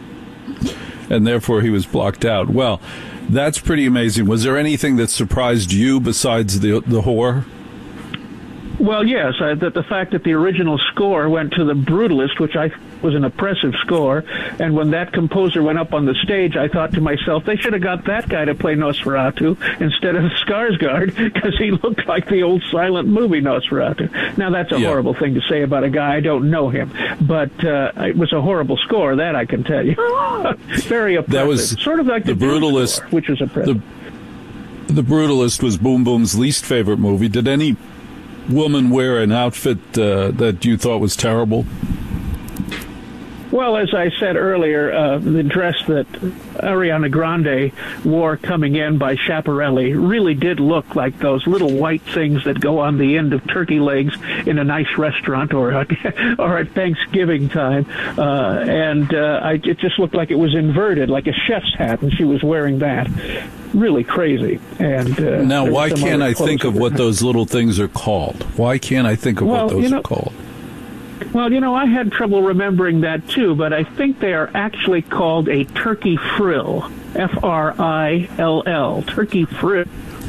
And therefore he was blocked out. Well, that's pretty amazing. Was there anything that surprised you besides the the whore? Well, yes, uh, that the fact that the original score went to the Brutalist, which I was an oppressive score, and when that composer went up on the stage, I thought to myself, they should have got that guy to play Nosferatu instead of Skarsgård, because he looked like the old silent movie Nosferatu. Now, that's a yeah. horrible thing to say about a guy. I don't know him, but uh, it was a horrible score, that I can tell you. Very oppressive. That was sort of like the, the Brutalist, score, which was oppressive. The, the Brutalist was Boom Boom's least favorite movie. Did any woman wear an outfit uh, that you thought was terrible? Well, as I said earlier, uh, the dress that Ariana Grande wore coming in by Schiaparelli really did look like those little white things that go on the end of turkey legs in a nice restaurant or at, or at Thanksgiving time. Uh, and uh, I, it just looked like it was inverted, like a chef's hat, and she was wearing that. Really crazy. And uh, now, why can't I think of what those little things are called? Why can't I think of well, what those you know, are called? Well, you know, I had trouble remembering that, too, but I think they are actually called a turkey frill, F R I L L, turkey frill.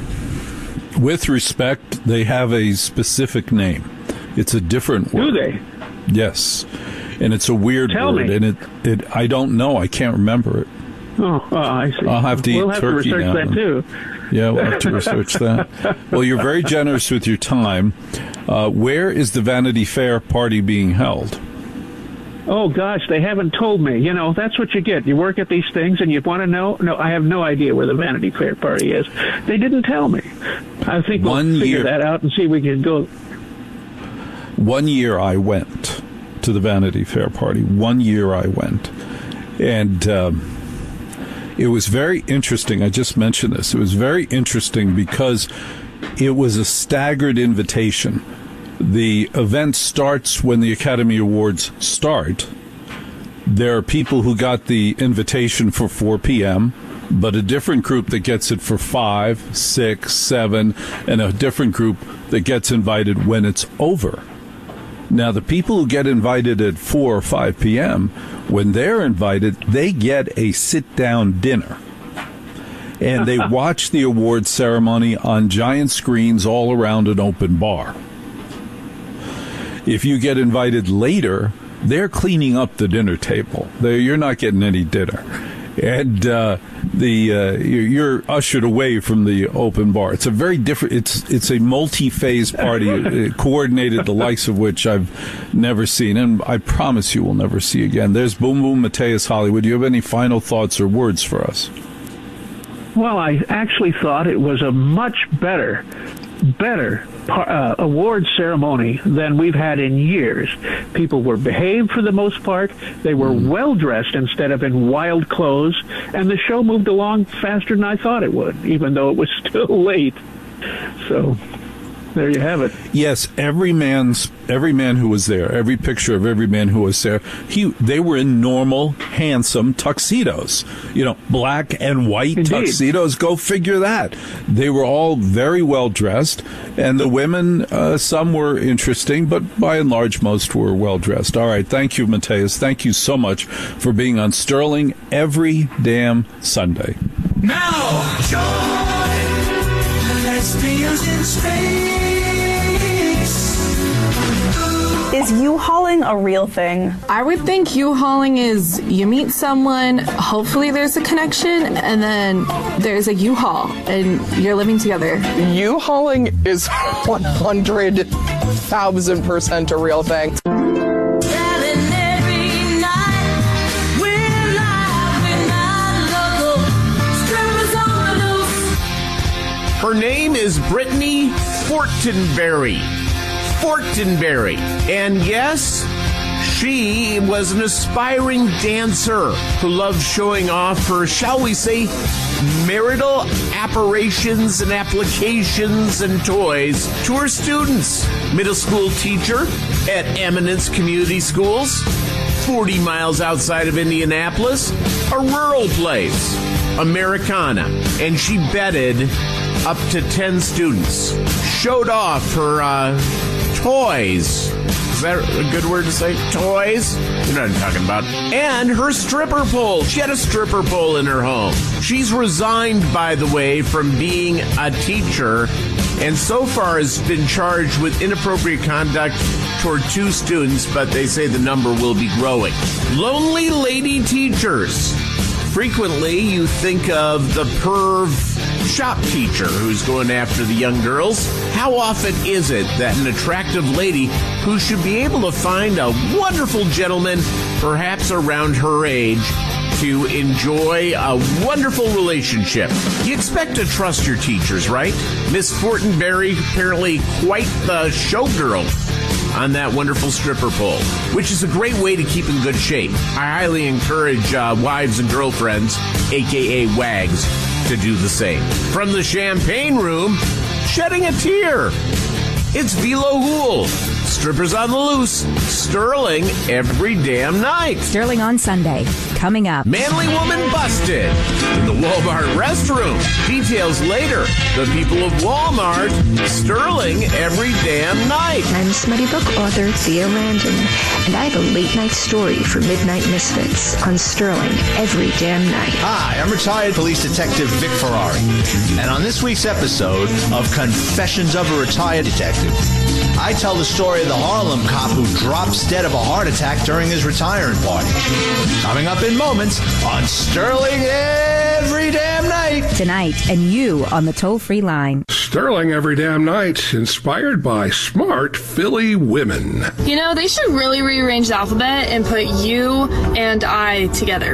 With respect, they have a specific name. It's a different word. Do they? Yes, and it's a weird Tell word, me. and it, it I don't know. I can't remember it. Oh, oh, I see. I'll have to we'll eat have turkey to research now. that, too. Yeah, we'll have to research that. Well, you're very generous with your time. Uh, where is the Vanity Fair party being held? Oh, gosh, they haven't told me. You know, that's what you get. You work at these things and you want to know? No, I have no idea where the Vanity Fair party is. They didn't tell me. I think we'll One figure year, that out and see if we can go. One year I went to the Vanity Fair party. One year I went. And um, it was very interesting. I just mentioned this. It was very interesting because it was a staggered invitation. The event starts when the Academy Awards start. There are people who got the invitation for four p.m., but a different group that gets it for five, six, seven, and a different group that gets invited when it's over. Now, the people who get invited at four or five p.m., when they're invited, they get a sit-down dinner. And they watch the award ceremony on giant screens all around an open bar. If you get invited later, they're cleaning up the dinner table. They're, you're not getting any dinner. And uh, the uh, you're ushered away from the open bar. It's a very different. It's it's a multi-phase party, coordinated, the likes of which I've never seen, and I promise you will never see again. There's Boom Boom Mateus Hollywood. Do you have any final thoughts or words for us? Well, I actually thought it was a much better, better uh, award ceremony than we've had in years. People were behaved for the most part. They were mm. well-dressed instead of in wild clothes, and the show moved along faster than I thought it would, even though it was still late. So, there you have it. Yes, every man's every man who was there, every picture of every man who was there, he they were in normal, handsome tuxedos. You know, black and white Indeed. tuxedos. Go figure that. They were all very well dressed, and the women, uh, some were interesting, but by and large, most were well dressed. All right, thank you, Mateus. Thank you so much for being on Sterling every damn Sunday. Now, join lesbians in space. Is U-hauling a real thing? I would think U-hauling is you meet someone, hopefully there's a connection, and then there's a U-haul, and you're living together. U-hauling is one hundred thousand percent a real thing. Her name is Brittany Fortenberry. Fortenberry. And yes, she was an aspiring dancer who loved showing off her, shall we say, marital apparitions and applications and toys to her students. Middle school teacher at Eminence Community Schools, forty miles outside of Indianapolis, a rural place, Americana. And she bedded up to ten students, showed off her uh, toys. Is that a good word to say? Toys? You know what I'm talking about. And her stripper pole. She had a stripper pole in her home. She's resigned, by the way, from being a teacher, and so far has been charged with inappropriate conduct toward two students, but they say the number will be growing. Lonely lady teachers. Frequently, you think of the perv shop teacher who's going after the young girls. How often is it that an attractive lady who should be able to find a wonderful gentleman, perhaps around her age, to enjoy a wonderful relationship? You expect to trust your teachers, right? Miss Fortenberry, apparently quite the showgirl on that wonderful stripper pole, which is a great way to keep in good shape. I highly encourage uh, wives and girlfriends, a k a wags, to do the same. From the champagne room, shedding a tear, it's Velo Hool. Strippers on the loose, Sterling every damn night. Sterling on Sunday, coming up. Manly woman busted in the Walmart restroom. Details later. The people of Walmart, Sterling every damn night. I'm smutty book author Thea Landon, and I have a late night story for Midnight Misfits on Sterling every damn night. Hi, I'm retired police detective Vic Ferrari, and on this week's episode of Confessions of a Retired Detective, I tell the story of the Harlem cop who drops dead of a heart attack during his retirement party. Coming up in moments on Sterling every damn night. Tonight, and you on the toll-free line. Sterling every damn night, inspired by smart Philly women. You know, they should really rearrange the alphabet and put you and I together.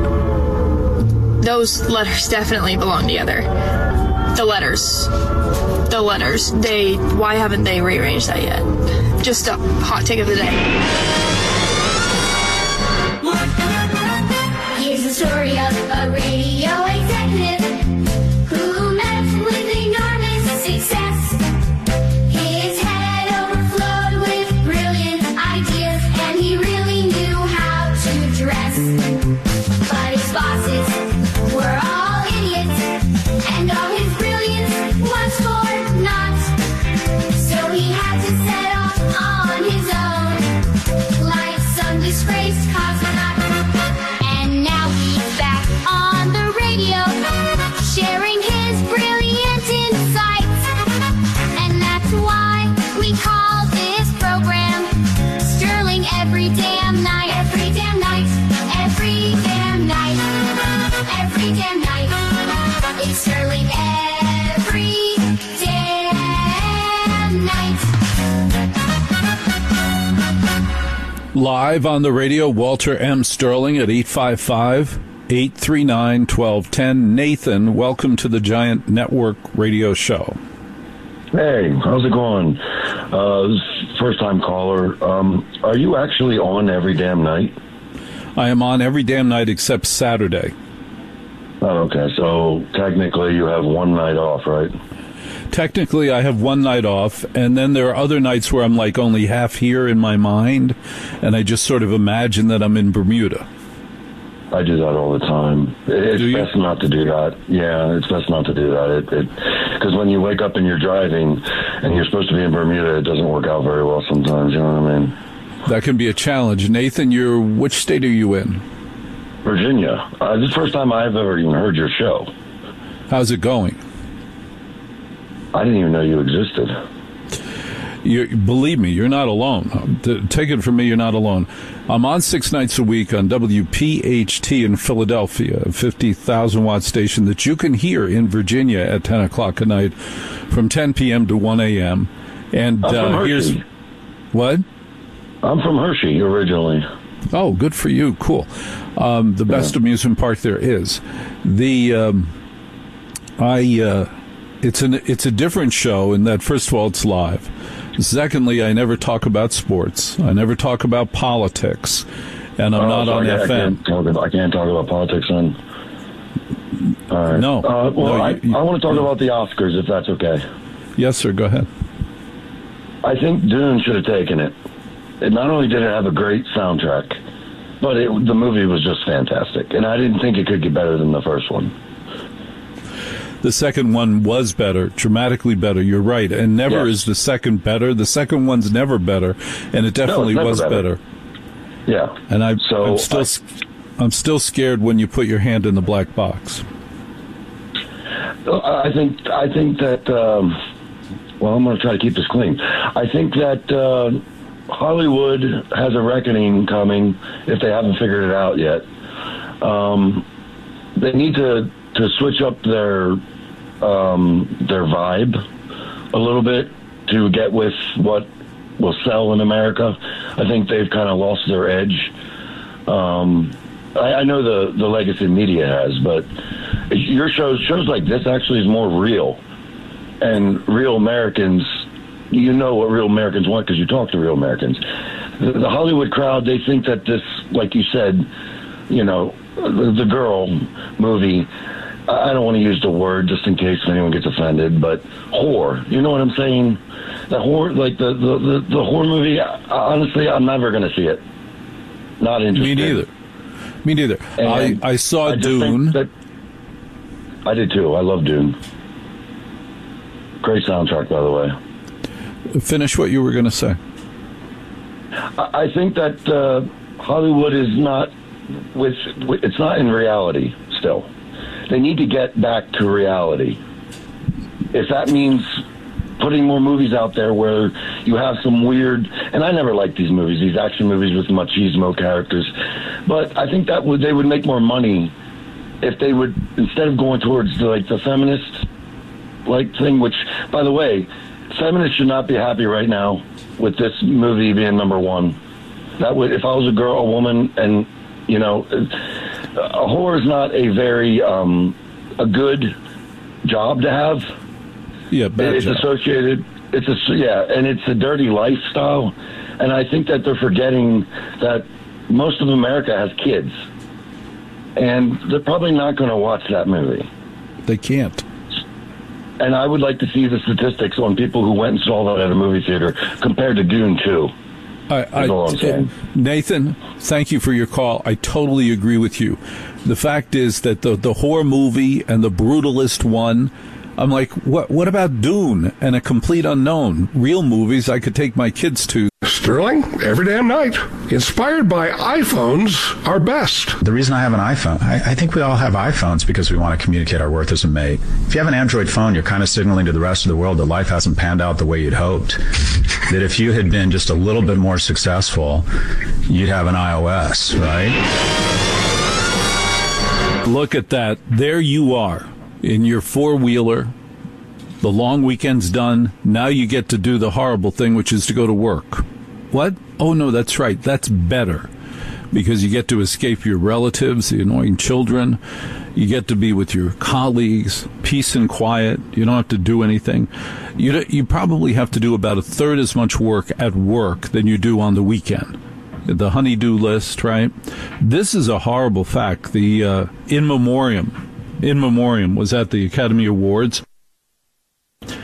Those letters definitely belong together. The letters. The letters. They, why haven't they rearranged that yet? Just a hot take of the day. Here's the story of a radio executive who met with enormous success. His head overflowed with brilliant ideas, and he really knew how to dress. But his bosses were all idiots, and all his brilliance was for naught. So he had to set off on his own, like some disgraced cosmonaut. And now he's back on the radio, sharing his brilliant insights. And that's why we call this program Sterling every damn night. Every damn night. Every damn night. Every damn night. It's Sterling every damn night. Live on the radio, Walter M. Sterling at eight five five, eight three nine, one two one zero. Nathan, welcome to the Giant Network radio show. Hey, how's it going? Uh, first time caller. Um, are you actually on every damn night? I am on every damn night except Saturday. Oh, okay. So technically you have one night off, right? technically I have one night off, and then there are other nights where I'm like only half here in my mind, and I just sort of imagine that I'm in Bermuda. I do that all the time. It's best not to do that. Yeah, it's best not to do that. It, it, because when you wake up and you're driving and you're supposed to be in Bermuda, it doesn't work out very well sometimes, you know what I mean? That can be a challenge. Nathan, you're, which state are you in? Virginia. Uh, this is the first time I've ever even heard your show. How's it going? I didn't even know you existed. You, believe me, you're not alone. Take it from me, you're not alone. I'm on six nights a week on W P H T in Philadelphia, a fifty thousand watt station that you can hear in Virginia at ten o'clock at night from ten p.m. to one a.m. And I'm from uh, here's Hershey. what? I'm from Hershey originally. Oh, good for you. Cool. Um, the best Yeah. amusement park there is. The um, I uh, it's an it's a different show in that, first of all, it's live. Secondly, I never talk about sports. I never talk about politics, and I'm Oh, not sorry, on I F M. Can't talk about, I can't talk about politics then. All right. No. Uh, well, No, I, you- you- I want to talk about the Oscars, if that's okay. Yes, sir. Go ahead. I think Dune should have taken it. It not only did it have a great soundtrack, but it, the movie was just fantastic, and I didn't think it could get better than the first one. The second one was better, dramatically better. You're right, and never Yes. is the second better. The second one's never better, and it definitely never was better. better. Yeah. And I, So I'm still, I- I'm still scared when you put your hand in the black box. I think I think that. Um, well, I'm going to try to keep this clean. I think that uh, Hollywood has a reckoning coming if they haven't figured it out yet. Um, they need to to switch up their um, their vibe a little bit to get with what will sell in America. I think they've kind of lost their edge. Um, I, I know the, the legacy media has, but your shows shows like this actually is more real, and real Americans. You know what real Americans want because you talk to real Americans. The, the Hollywood crowd, they think that this, like you said, you know, the, the girl movie. I don't want to use the word just in case anyone gets offended, but whore. You know what I'm saying? The whore, like the the the, the whore movie. Honestly, I'm never going to see it. Not interested. Me neither. Me neither. I, And I saw I just Dune. think that- I did too. I love Dune. Great soundtrack, by the way. Finish what you were going to say. I I think that uh, Hollywood is not with. It's not in reality still. They need to get back to reality. If that means putting more movies out there where you have some weird, and I never liked these movies, these action movies with machismo characters, but I think that would they would make more money if they would, instead of going towards the, like the feminist like thing. Which, by the way, feminists should not be happy right now with this movie being number one. That would, if I was a girl, a woman, and you know, a whore is not a very um, a good job to have. Yeah, bad it's job. associated. It's a yeah, and it's a dirty lifestyle, and I think that they're forgetting that most of America has kids, and they're probably not going to watch that movie. They can't. And I would like to see the statistics on people who went and saw that at a movie theater compared to Dune two. I, I, all I'm saying. Nathan, thank you for your call. I totally agree with you. The fact is that the the horror movie and the brutalist one, I'm like, what? What about Dune and A Complete Unknown? Real movies I could take my kids to. Sterling, every damn night. Inspired by iPhones are best. The reason I have an iPhone, I, I think we all have iPhones because we want to communicate our worth as a mate. If you have an Android phone, you're kind of signaling to the rest of the world that life hasn't panned out the way you'd hoped. That if you had been just a little bit more successful, you'd have an iOS, right? Look at that. There you are in your four-wheeler. The long weekend's done. Now you get to do the horrible thing, which is to go to work. What? Oh, no, that's right. That's better because you get to escape your relatives, the annoying children. You get to be with your colleagues, peace and quiet. You don't have to do anything. You don't- you probably have to do about a third as much work at work than you do on the weekend. The honey-do list, right? This is a horrible fact. The uh, In Memoriam, In Memoriam was at the Academy Awards.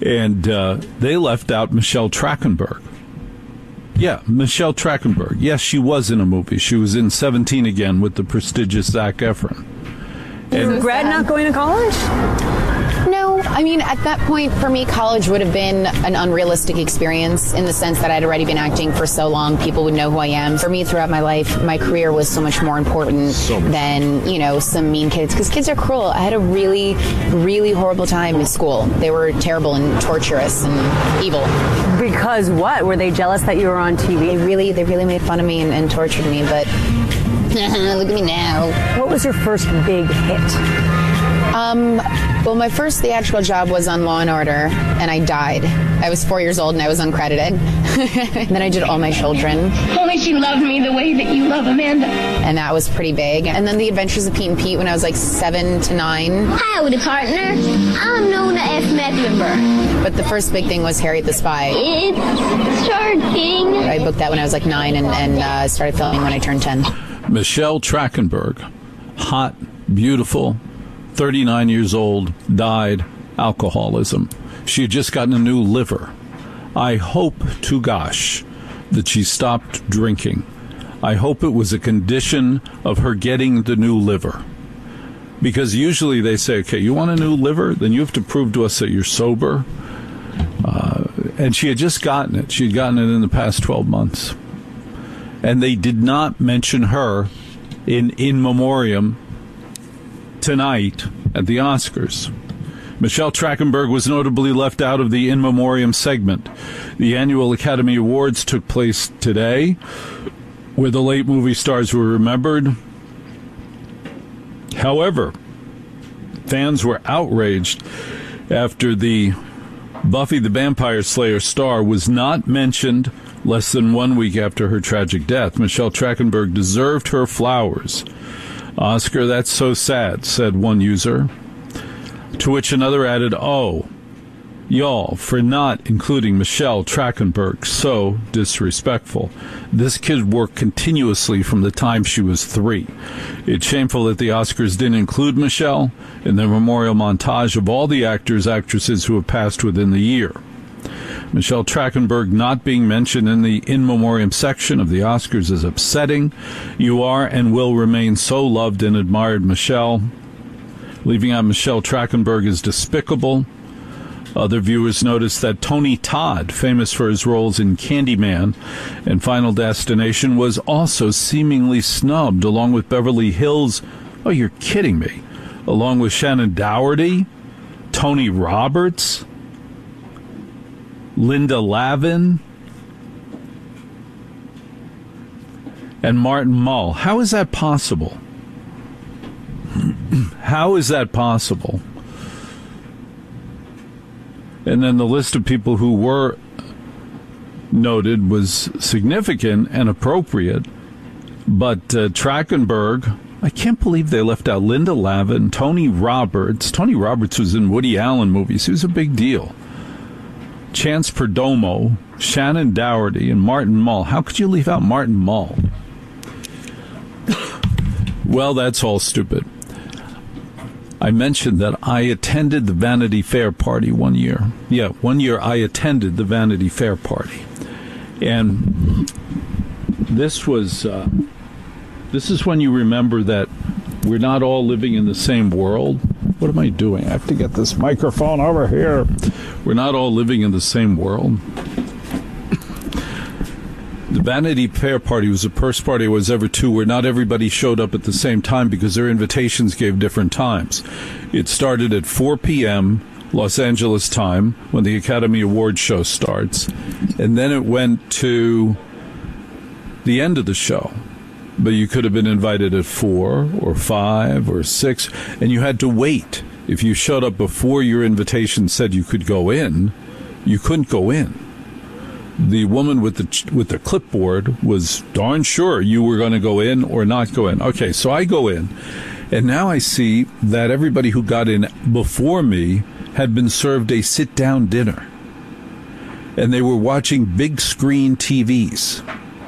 And uh, they left out Michelle Trachtenberg. Yeah, Michelle Trachtenberg. Yes, she was in a movie. She was in seventeen again with the prestigious Zac Efron. Do you regret not going to college? No, I mean, at that point, for me, college would have been an unrealistic experience in the sense that I'd already been acting for so long. People would know who I am. For me, throughout my life, my career was so much more important so much. than, you know, some mean kids. Because kids are cruel. I had a really, really horrible time in school. They were terrible and torturous and evil. Because what? Were they jealous that you were on T V? They really, they really made fun of me and, and tortured me, but look at me now. What was your first big hit? Um, well, my first theatrical job was on Law and Order, and I died. I was four years old, and I was uncredited. And then I did All My Children. Only she loved me the way that you love Amanda. And that was pretty big. And then The Adventures of Pete and Pete when I was like seven to nine. Howdy, partner. I'm Nona F. Mecklenburg. But the first big thing was Harriet the Spy. It's charging. I booked that when I was like nine and, and uh, started filming when I turned ten. Michelle Trachtenberg, hot, beautiful, thirty-nine years old, died alcoholism. She had just gotten a new liver. I hope to gosh that she stopped drinking. I hope it was a condition of her getting the new liver. Because usually they say, okay, you want a new liver? Then you have to prove to us that you're sober. Uh, and she had just gotten it. She had gotten it in the past twelve months. And they did not mention her in in memoriam tonight at the Oscars. Michelle Trachtenberg was notably left out of the in memoriam segment. The annual Academy Awards took place today, where the late movie stars were remembered. However, fans were outraged after the Buffy the Vampire Slayer star was not mentioned less than one week after her tragic death. Michelle Trachtenberg deserved her flowers. Oscar, that's so sad, said one user. To which another added, oh, y'all, for not including Michelle Trachtenberg, so disrespectful. This kid worked continuously from the time she was three. It's shameful that the Oscars didn't include Michelle in the memorial montage of all the actors, actresses who have passed within the year. Michelle Trachtenberg not being mentioned in the in memoriam section of the Oscars is upsetting. You are and will remain so loved and admired, Michelle. Leaving out Michelle Trachtenberg is despicable. Other viewers noticed that Tony Todd, famous for his roles in Candyman and Final Destination, was also seemingly snubbed, along with Beverly Hills. Oh, you're kidding me. Along with Shannon Doherty, Tony Roberts, Linda Lavin, and Martin Mull. How is that possible? How is that possible? And then the list of people who were noted was significant and appropriate, but uh, Trachtenberg, I can't believe they left out Linda Lavin, Tony Roberts. Tony Roberts was in Woody Allen movies. He was a big deal. Chance Perdomo, Shannon Doherty, and Martin Mull. How could you leave out Martin Mull? Well, that's all stupid. I mentioned that I attended the Vanity Fair party one year. Yeah, one year I attended the Vanity Fair party. And this was, uh, this is when you remember that we're not all living in the same world. What am I doing? I have to get this microphone over here. We're not all living in the same world. The Vanity Fair party was the first party I was ever to where not everybody showed up at the same time because their invitations gave different times. It started at four p.m. Los Angeles time when the Academy Awards show starts, and then it went to the end of the show. But you could have been invited at four or five or six, and you had to wait. If you showed up before your invitation said you could go in, you couldn't go in. The woman with the with the clipboard was darn sure you were going to go in or not go in. Okay, so I go in, and now I see that everybody who got in before me had been served a sit-down dinner, and they were watching big screen T Vs.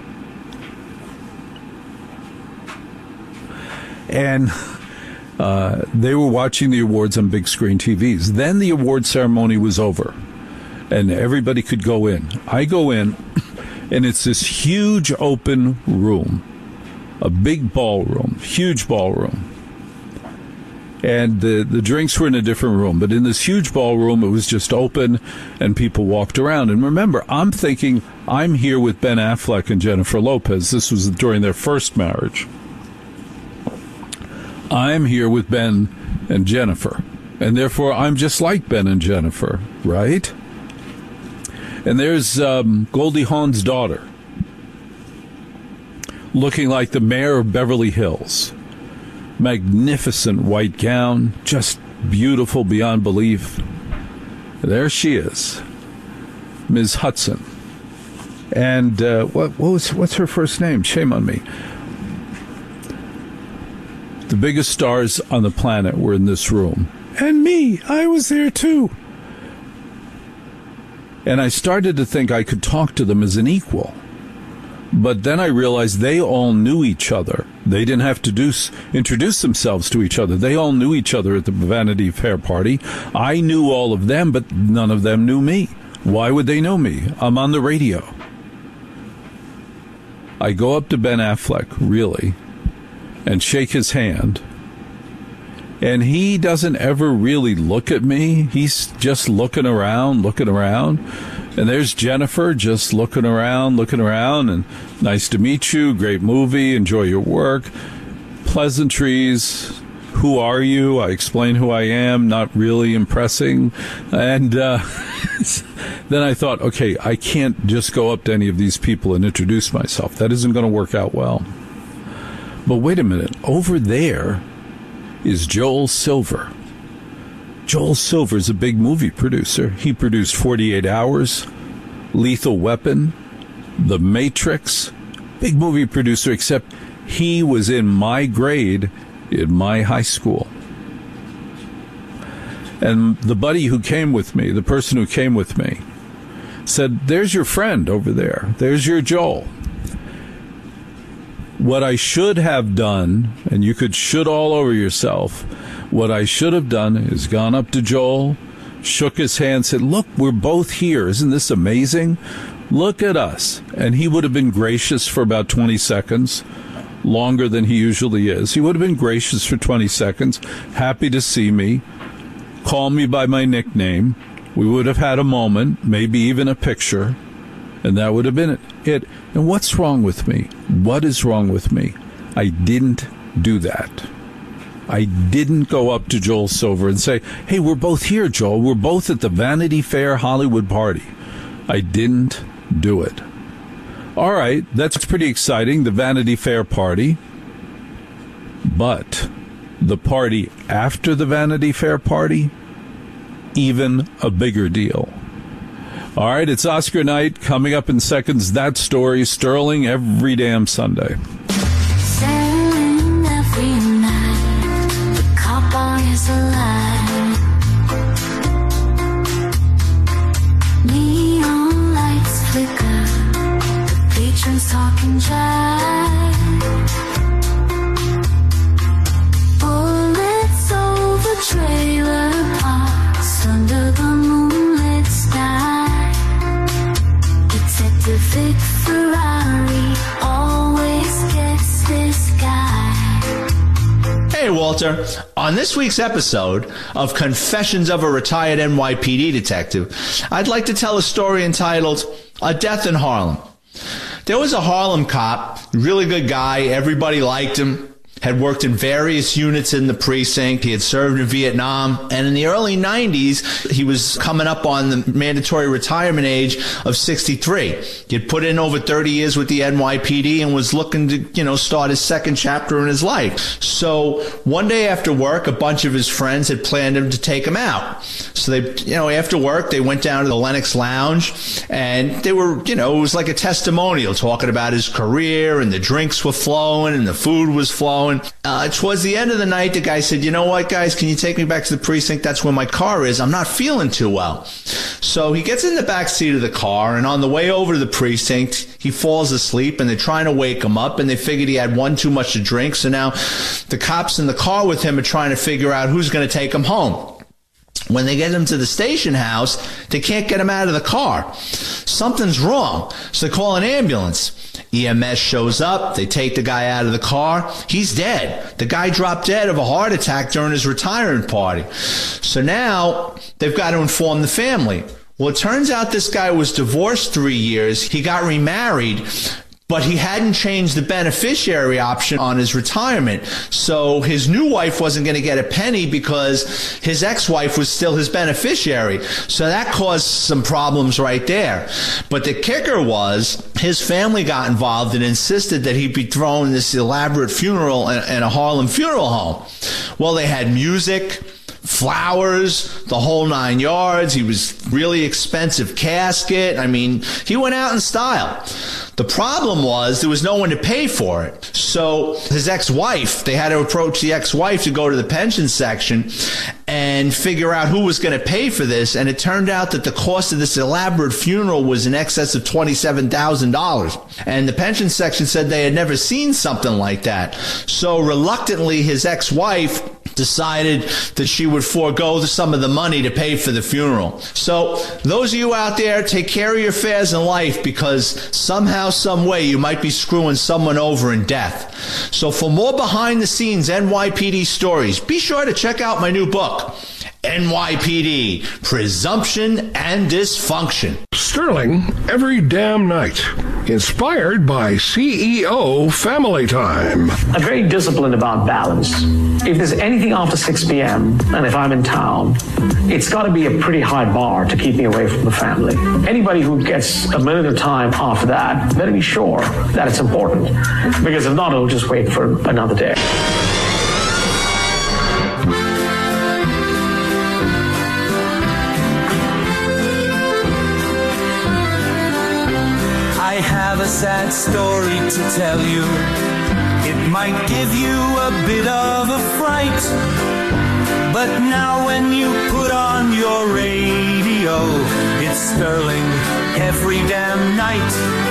And uh, they were watching the awards on big screen T Vs. Then the award ceremony was over. and everybody could go in. I go in, and it's this huge open room, a big ballroom, huge ballroom. And the, the drinks were in a different room. But in this huge ballroom, it was just open, and people walked around. And remember, I'm thinking, I'm here with Ben Affleck and Jennifer Lopez. This was during their first marriage. I'm here with Ben and Jennifer. And therefore, I'm just like Ben and Jennifer, right? And there's um, Goldie Hawn's daughter, looking like the mayor of Beverly Hills. Magnificent white gown, just beautiful beyond belief. There she is, Miz Hudson. And uh, what, what was what's her first name? Shame on me. The biggest stars on the planet were in this room. And me, I was there too. And I started to think I could talk to them as an equal. But then I realized they all knew each other. They didn't have to do, introduce themselves to each other. They all knew each other at the Vanity Fair party. I knew all of them, but none of them knew me. Why would they know me? I'm on the radio. I go up to Ben Affleck, really, and shake his hand. And he doesn't ever really look at me. He's just looking around, looking around. And there's Jennifer just looking around, looking around, and nice to meet you, great movie, enjoy your work, pleasantries, who are you? I explain who I am, not really impressing. And uh, then I thought, okay, I can't just go up to any of these people and introduce myself. That isn't going to work out well. But wait a minute, over there is Joel Silver. Joel Silver is a big movie producer. He produced forty-eight hours, Lethal Weapon, The Matrix. Big movie producer, except he was in my grade in my high school. And the buddy who came with me, the person who came with me, said, there's your friend over there. There's your Joel. What I should have done, and you could should all over yourself, what I should have done is gone up to Joel, shook his hand, said, look, we're both here. Isn't this amazing? Look at us. And he would have been gracious for about twenty seconds, longer than he usually is. He would have been gracious for twenty seconds, happy to see me, call me by my nickname. We would have had a moment, maybe even a picture, and that would have been it. And what's wrong with me? What is wrong with me? I didn't do that. I didn't go up to Joel Silver and say, hey, we're both here, Joel. We're both at the Vanity Fair Hollywood party. I didn't do it. All right, that's pretty exciting, the Vanity Fair party. But the party after the Vanity Fair party, even a bigger deal. All right, it's Oscar night. Coming up in seconds, that story, Sterling every damn Sunday. Sailing every night, the copper is alive. Neon lights flicker, the patrons talking jive. Bullets over trailer parks under the moonlit sky. Detective Vic Ferrari always gets this guy. Hey, Walter. On this week's episode of Confessions of a Retired N Y P D Detective, I'd like to tell a story entitled A Death in Harlem. There was a Harlem cop, really good guy, everybody liked him. Had worked in various units in the precinct. He had served in Vietnam. And in the early nineties, he was coming up on the mandatory retirement age of sixty-three. He had put in over thirty years with the N Y P D and was looking to, you know, start his second chapter in his life. So one day after work, a bunch of his friends had planned him to take him out. So they, you know, after work, they went down to the Lenox Lounge and they were, you know, it was like a testimonial talking about his career, and the drinks were flowing and the food was flowing. Uh, towards the end of the night, the guy said, you know what, guys, can you take me back to the precinct? That's where my car is. I'm not feeling too well. So he gets in the back seat of the car, and on the way over to the precinct, he falls asleep, and they're trying to wake him up, and they figured he had one too much to drink. So now the cops in the car with him are trying to figure out who's going to take him home. When they get him to the station house, they can't get him out of the car. Something's wrong. So they call an ambulance. E M S shows up. They take the guy out of the car. He's dead. The guy dropped dead of a heart attack during his retirement party. So now they've got to inform the family. Well, it turns out this guy was divorced three years. He got remarried, but he hadn't changed the beneficiary option on his retirement. So his new wife wasn't going to get a penny because his ex-wife was still his beneficiary. So that caused some problems right there. But the kicker was his family got involved and insisted that he be thrown this elaborate funeral in, in a Harlem funeral home. Well, they had music, flowers, the whole nine yards. He was really expensive casket. I mean, he went out in style. The problem was there was no one to pay for it. So his ex-wife, they had to approach the ex-wife to go to the pension section and figure out who was going to pay for this. And it turned out that the cost of this elaborate funeral was in excess of twenty-seven thousand dollars. And the pension section said they had never seen something like that. So reluctantly, his ex-wife decided that she would forego some of the money to pay for the funeral. So those of you out there, take care of your affairs in life, because somehow, some way, you might be screwing someone over in death. So for more behind the scenes N Y P D stories, be sure to check out my new book, N Y P D, Presumption and Dysfunction. Sterling every damn night. Inspired by C E O Family Time. I'm very disciplined about balance. If there's anything after six p.m. and if I'm in town, it's got to be a pretty high bar to keep me away from the family. Anybody who gets a minute of time after that, better be sure that it's important, because if not, it'll just wait for another day. I have a sad story to tell you. It might give you a bit of a fright, but now when you put on your radio, it's Sterling every damn night.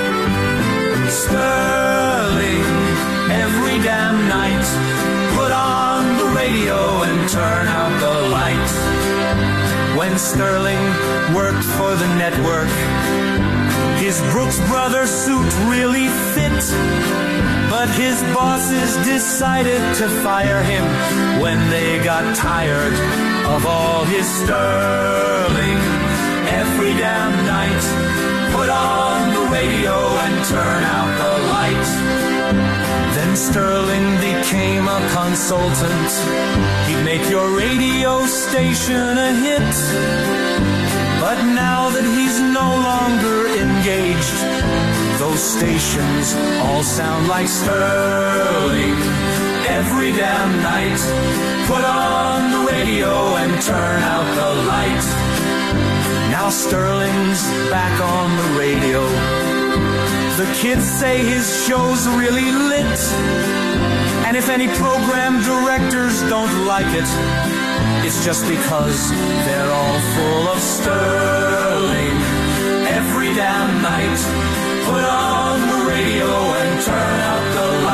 Sterling every damn night. Put on the radio and turn out the light. When Sterling worked for the network, his Brooks Brothers suit really fit, but his bosses decided to fire him when they got tired of all his Sterling every damn night. Put on the radio and turn out the light. Then Sterling became a consultant. He'd make your radio station a hit. But now that he's no longer engaged, those stations all sound like Sterling every damn night. Put on the radio and turn out the light. Now Sterling's back on the radio. The kids say his show's really lit, and if any program directors don't like it, it's just because they're all full of Sterling every damn night. Put on the radio and turn out the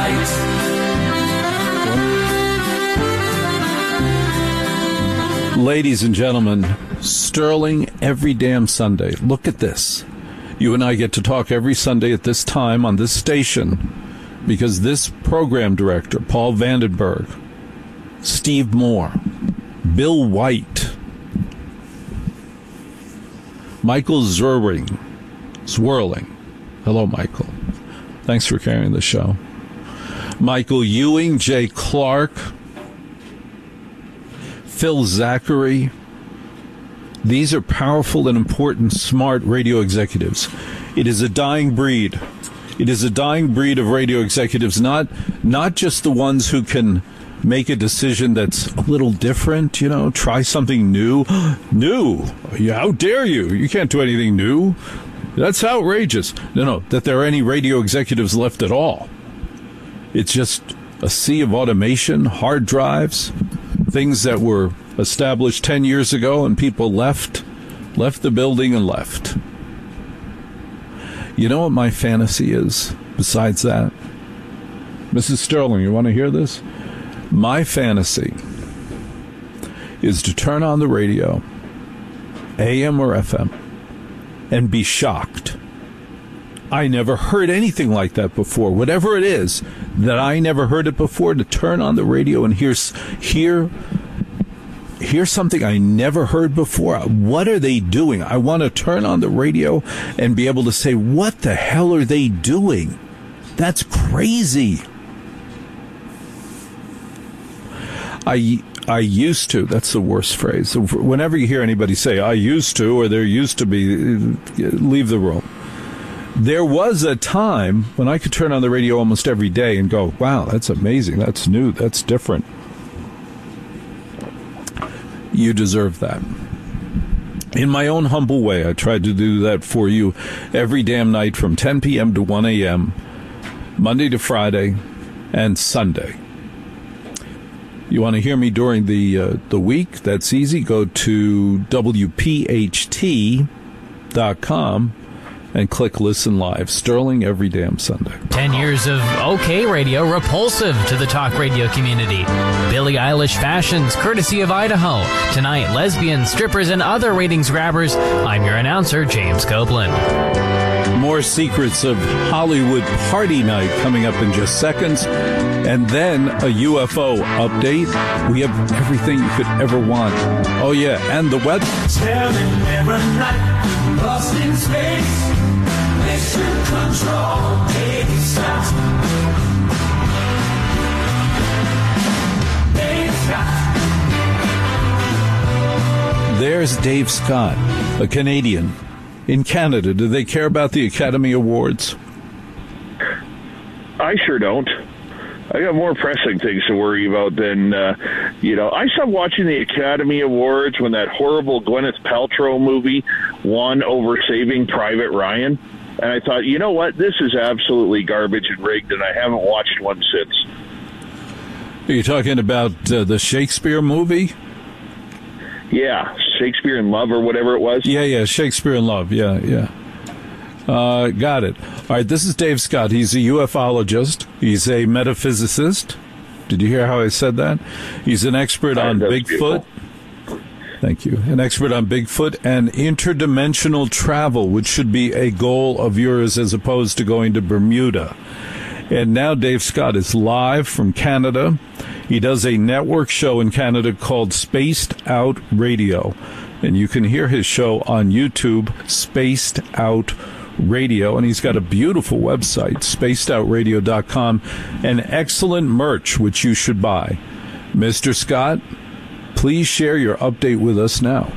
light. Ladies and gentlemen, Sterling every damn Sunday. Look at this. You and I get to talk every Sunday at this time on this station because this program director, Paul Vandenberg, Steve Moore, Bill White, Michael Zerwing, Zwirling. Hello, Michael. Thanks for carrying the show. Michael Ewing, Jay Clark, Phil Zachary. These are powerful and important, smart radio executives. It is a dying breed. It is a dying breed of radio executives, not not just the ones who can make a decision that's a little different, you know, try something new. New? How dare you? You can't do anything new. That's outrageous. No, no, that there are any radio executives left at all. It's just a sea of automation, hard drives, things that were established ten years ago and people left, left the building and left. You know what my fantasy is besides that? Missus Sterling, you want to hear this? My fantasy is to turn on the radio, A M or F M, and be shocked. I never heard anything like that before. Whatever it is that I never heard it before, to turn on the radio and hear hear hear something I never heard before. What are they doing? I want to turn on the radio and be able to say, what the hell are they doing? That's crazy. I I used to. That's the worst phrase. Whenever you hear anybody say, I used to, or there used to be, leave the room. There was a time when I could turn on the radio almost every day and go, wow, that's amazing. That's new. That's different. You deserve that. In my own humble way, I tried to do that for you every damn night from ten p.m. to one a.m., Monday to Friday, and Sunday. You want to hear me during the uh, the week? That's easy. Go to W P H T dot com and click Listen Live. Sterling every damn Sunday. Ten years of OK Radio, repulsive to the talk radio community. Billie Eilish fashions, courtesy of Idaho. Tonight, lesbians, strippers, and other ratings grabbers. I'm your announcer, James Copeland. More secrets of Hollywood Party Night coming up in just seconds. And then a U F O update. We have everything you could ever want. Oh, yeah, and the weather. Staring every night, lost in space. Mission control, Dave Scott. Dave Scott. There's Dave Scott, a Canadian. In Canada, do they care about the Academy Awards? I sure don't. I got more pressing things to worry about than, uh, you know, I stopped watching the Academy Awards when that horrible Gwyneth Paltrow movie won over Saving Private Ryan. And I thought, you know what, this is absolutely garbage and rigged, and I haven't watched one since. Are you talking about uh, the Shakespeare movie? Yeah, Shakespeare in Love or whatever it was. Yeah, yeah, Shakespeare in Love, yeah, yeah. Uh, got it. All right, this is Dave Scott. He's a ufologist. He's a metaphysicist. Did you hear how I said that? He's an expert on Bigfoot. Beautiful. Thank you. An expert on Bigfoot and interdimensional travel, which should be a goal of yours as opposed to going to Bermuda. And now Dave Scott is live from Canada. He does a network show in Canada called Spaced Out Radio. And you can hear his show on YouTube, Spaced Out Radio. And he's got a beautiful website, spaced out radio dot com, and excellent merch, which you should buy. Mister Scott, please share your update with us now.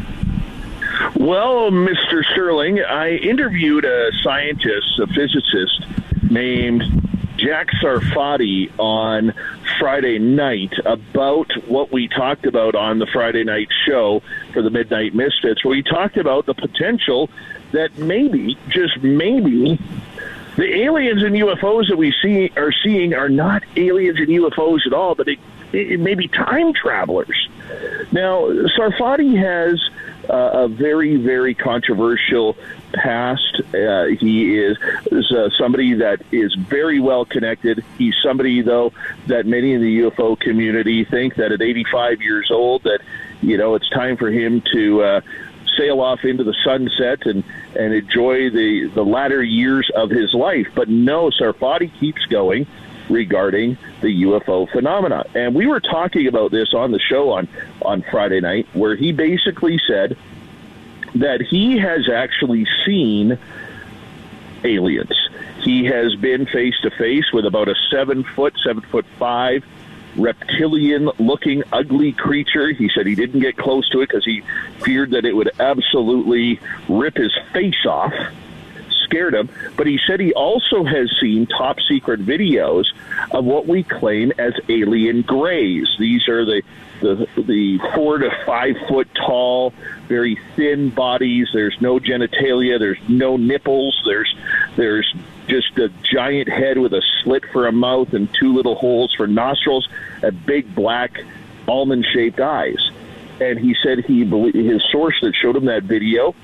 Well, Mister Sterling, I interviewed a scientist, a physicist named Jack Sarfati on Friday night about what we talked about on the Friday night show for the Midnight Misfits, where we talked about the potential that maybe, just maybe, the aliens and U F Os that we see are seeing are not aliens and U F Os at all, but it, it may be time travelers. Now, Sarfati has uh, a very, very controversial past. Uh, he is, is uh, somebody that is very well connected. He's somebody, though, that many in the U F O community think that at eighty-five years old that, you know, it's time for him to uh, sail off into the sunset and, and enjoy the, the latter years of his life. But no, Sarfati keeps going regarding the U F O phenomena. And we were talking about this on the show on, on Friday night, where he basically said that he has actually seen aliens. He has been face-to-face with about a seven-foot, seven-foot-five reptilian-looking ugly creature. He said he didn't get close to it because he feared that it would absolutely rip his face off. Scared him, but he said he also has seen top secret videos of what we claim as alien grays. These are the the, the four to five foot tall, very thin bodies. There's no genitalia. There's no nipples. There's there's just a giant head with a slit for a mouth and two little holes for nostrils, and big black almond shaped eyes. And he said he his source that showed him that video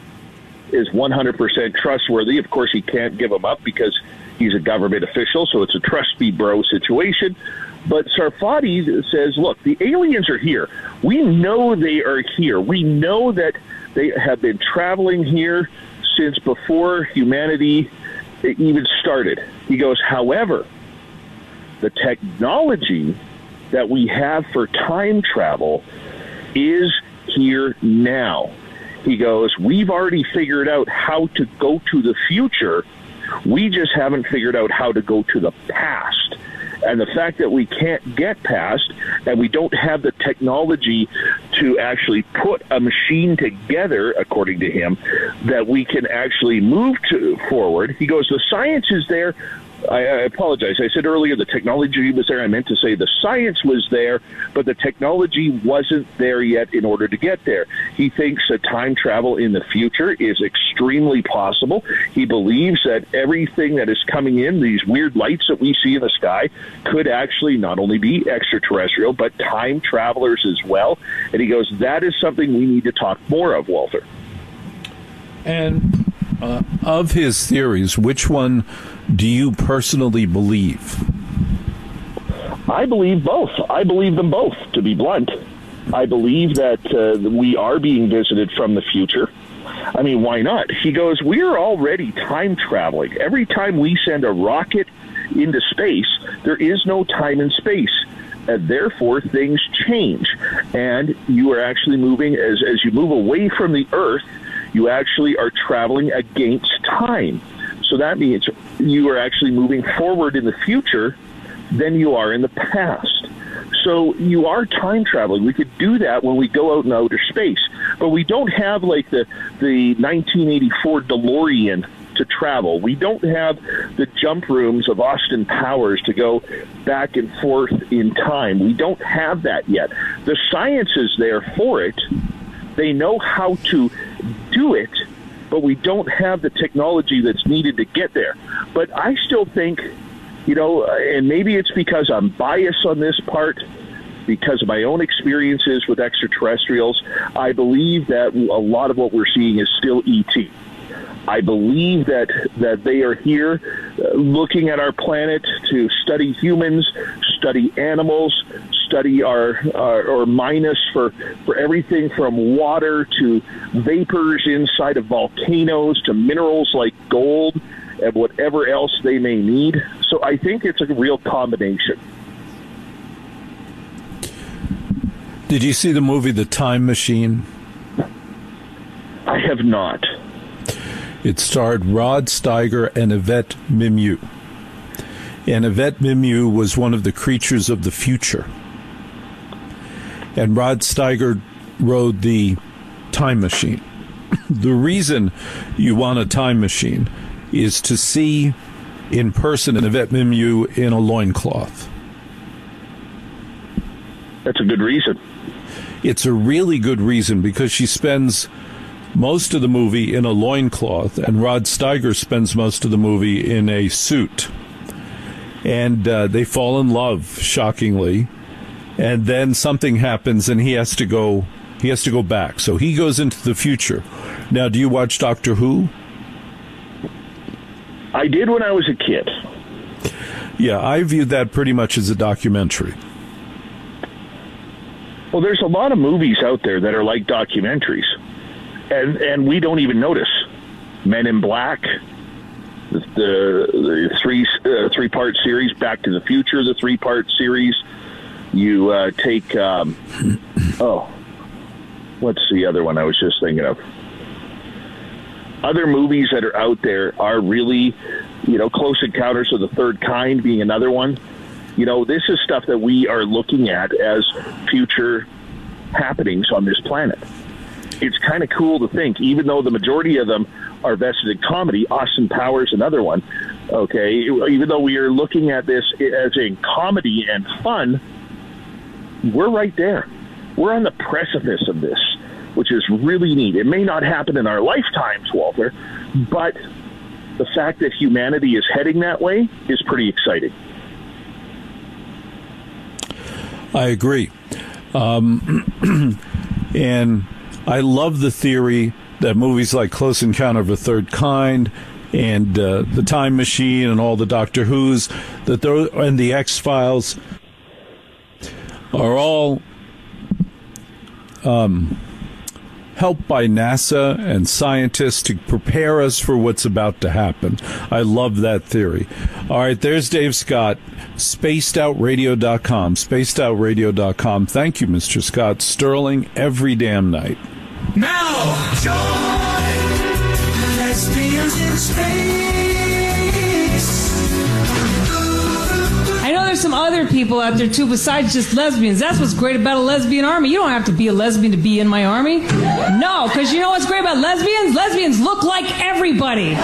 is one hundred percent trustworthy. Of course, he can't give him up because he's a government official, so it's a trust me bro situation. But Sarfati says, look, the aliens are here. We know they are here. We know that they have been traveling here since before humanity even started. He goes, however, the technology that we have for time travel is here now. He goes, we've already figured out how to go to the future. We just haven't figured out how to go to the past. And the fact that we can't get past and we don't have the technology to actually put a machine together, according to him, that we can actually move to forward. He goes, the science is there. I, I apologize. I said earlier the technology was there. I meant to say the science was there, but the technology wasn't there yet in order to get there. He thinks that time travel in the future is extremely possible. He believes that everything that is coming in, these weird lights that we see in the sky, could actually not only be extraterrestrial, but time travelers as well. And he goes, that is something we need to talk more of, Walter. And uh, of his theories, which one do you personally believe? I believe both. I believe them both, to be blunt. I believe that uh, we are being visited from the future. I mean, why not? He goes, we're already time traveling. Every time we send a rocket into space, there is no time and space. And therefore, things change. And you are actually moving, as, as you move away from the Earth, you actually are traveling against time. So that means you are actually moving forward in the future than you are in the past. So you are time traveling. We could do that when we go out in outer space. But we don't have like the, the nineteen eighty-four DeLorean to travel. We don't have the jump rooms of Austin Powers to go back and forth in time. We don't have that yet. The science is there for it. They know how to do it, but we don't have the technology that's needed to get there. But I still think, you know, and maybe it's because I'm biased on this part, because of my own experiences with extraterrestrials, I believe that a lot of what we're seeing is still E T. I believe that, that they are here uh, looking at our planet to study humans, study animals, study our, our or mine us for, for everything from water to vapors inside of volcanoes to minerals like gold and whatever else they may need. So I think it's a real combination. Did you see the movie The Time Machine? I have not. It starred Rod Steiger and Yvette Mimieux. And Yvette Mimieux was one of the creatures of the future. And Rod Steiger rode the time machine. The reason you want a time machine is to see in person an Yvette Mimieux in a loincloth. That's a good reason. It's a really good reason because she spends most of the movie in a loincloth, and Rod Steiger spends most of the movie in a suit. And uh, they fall in love, shockingly. And then something happens, and he has to go. He has to go back. So he goes into the future. Now, do you watch Doctor Who? I did when I was a kid. Yeah, I viewed that pretty much as a documentary. Well, there's a lot of movies out there that are like documentaries. And and we don't even notice. Men in Black, the, the three uh, three part series, Back to the Future, the three part series. You uh, take um, oh, what's the other one I was just thinking of? Other movies that are out there are really, you know, Close Encounters of the Third Kind being another one. You know, this is stuff that we are looking at as future happenings on this planet. It's kind of cool to think, even though the majority of them are vested in comedy, Austin Powers, another one, okay, even though we are looking at this as a comedy and fun, we're right there. We're on the precipice of this, which is really neat. It may not happen in our lifetimes, Walter, but the fact that humanity is heading that way is pretty exciting. I agree. Um, and I love the theory that movies like Close Encounter of a Third Kind and uh, The Time Machine and all the Doctor Who's, that those, and the X-Files, are all um, helped by NASA and scientists to prepare us for what's about to happen. I love that theory. All right, there's Dave Scott, spaced out radio dot com, spaced out radio dot com. Thank you, Mister Scott. Sterling every damn night. Now, join Lesbians in Space. I know there's some other people out there, too, besides just lesbians. That's what's great about a lesbian army. You don't have to be a lesbian to be in my army. No, because you know what's great about lesbians? Lesbians look like everybody.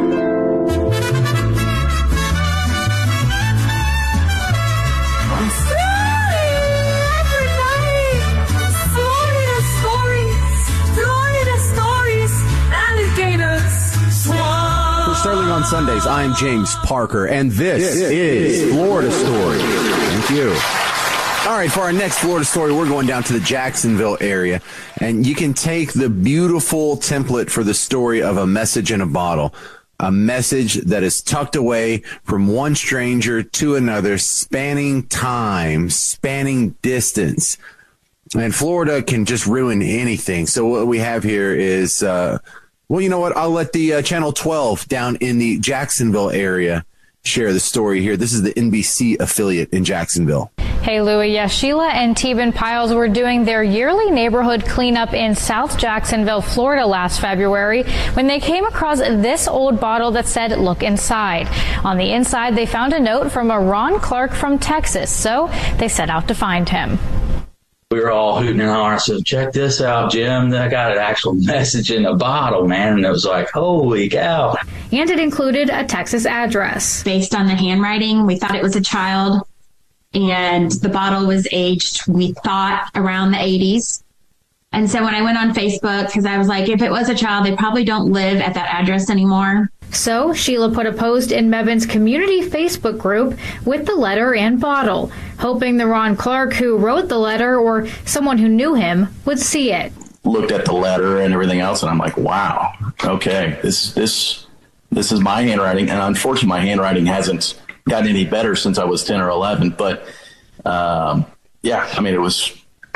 Sterling on Sundays, I'm James Parker, and this, this is, is Florida Story. Thank you. All right, for our next Florida Story, we're going down to the Jacksonville area, and you can take the beautiful template for the story of a message in a bottle, a message that is tucked away from one stranger to another, spanning time, spanning distance. And Florida can just ruin anything. So what we have here is... Uh, Well, you know what? I'll let the uh, Channel twelve down in the Jacksonville area share the story here. This is the N B C affiliate in Jacksonville. Hey, Louie. Yes, Sheila and Teban Piles were doing their yearly neighborhood cleanup in South Jacksonville, Florida last February when they came across this old bottle that said, "Look inside." On the inside, they found a note from a Ron Clark from Texas, so they set out to find him. We were all hooting and hollering. So check this out, Jim. I got an actual message in a bottle, man. And it was like, holy cow. And it included a Texas address. Based on the handwriting, we thought it was a child. And the bottle was aged, we thought, around the eighties. And so when I went on Facebook, because I was like, if it was a child, they probably don't live at that address anymore. So Sheila put a post in Mebin's community Facebook group with the letter and bottle, hoping the Ron Clark who wrote the letter or someone who knew him would see it. Looked at the letter and everything else, and I'm like, wow, okay, this this this is my handwriting. And unfortunately, my handwriting hasn't gotten any better since I was ten or eleven. But um, yeah, I mean, it was...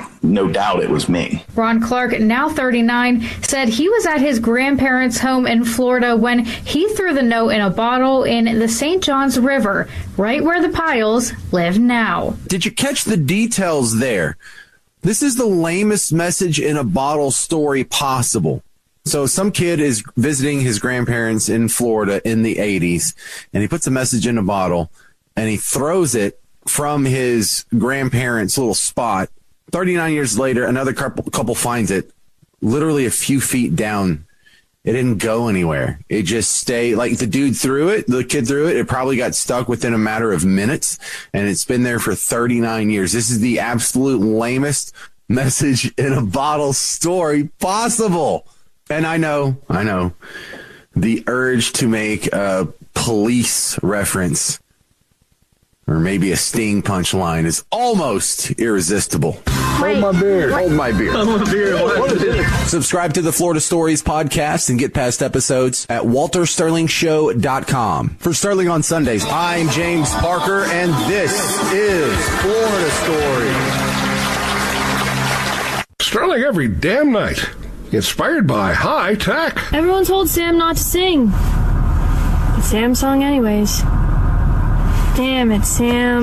no doubt it was me. Ron Clark, now thirty-nine, said he was at his grandparents' home in Florida when he threw the note in a bottle in the Saint Johns River, right where the Piles live now. Did you catch the details there? This is the lamest message in a bottle story possible. So some kid is visiting his grandparents in Florida in the eighties, and he puts a message in a bottle, and he throws it from his grandparents' little spot. thirty-nine years later, another couple, couple finds it literally a few feet down. It didn't go anywhere. It just stayed. Like the dude threw it, the kid threw it. It probably got stuck within a matter of minutes, and it's been there for thirty-nine years. This is the absolute lamest message in a bottle story possible. And I know, I know, the urge to make a police reference or maybe a Sting punchline is almost irresistible. Hold my beer. Hold my beer. Hold my beer. What is it? Subscribe to the Florida Stories podcast and get past episodes at walter sterling show dot com. For Sterling on Sundays, I'm James Parker, and this is Florida Story. Sterling every damn night. Inspired by high tech. Everyone told Sam not to sing. But Sam sung anyways. Damn it, Sam.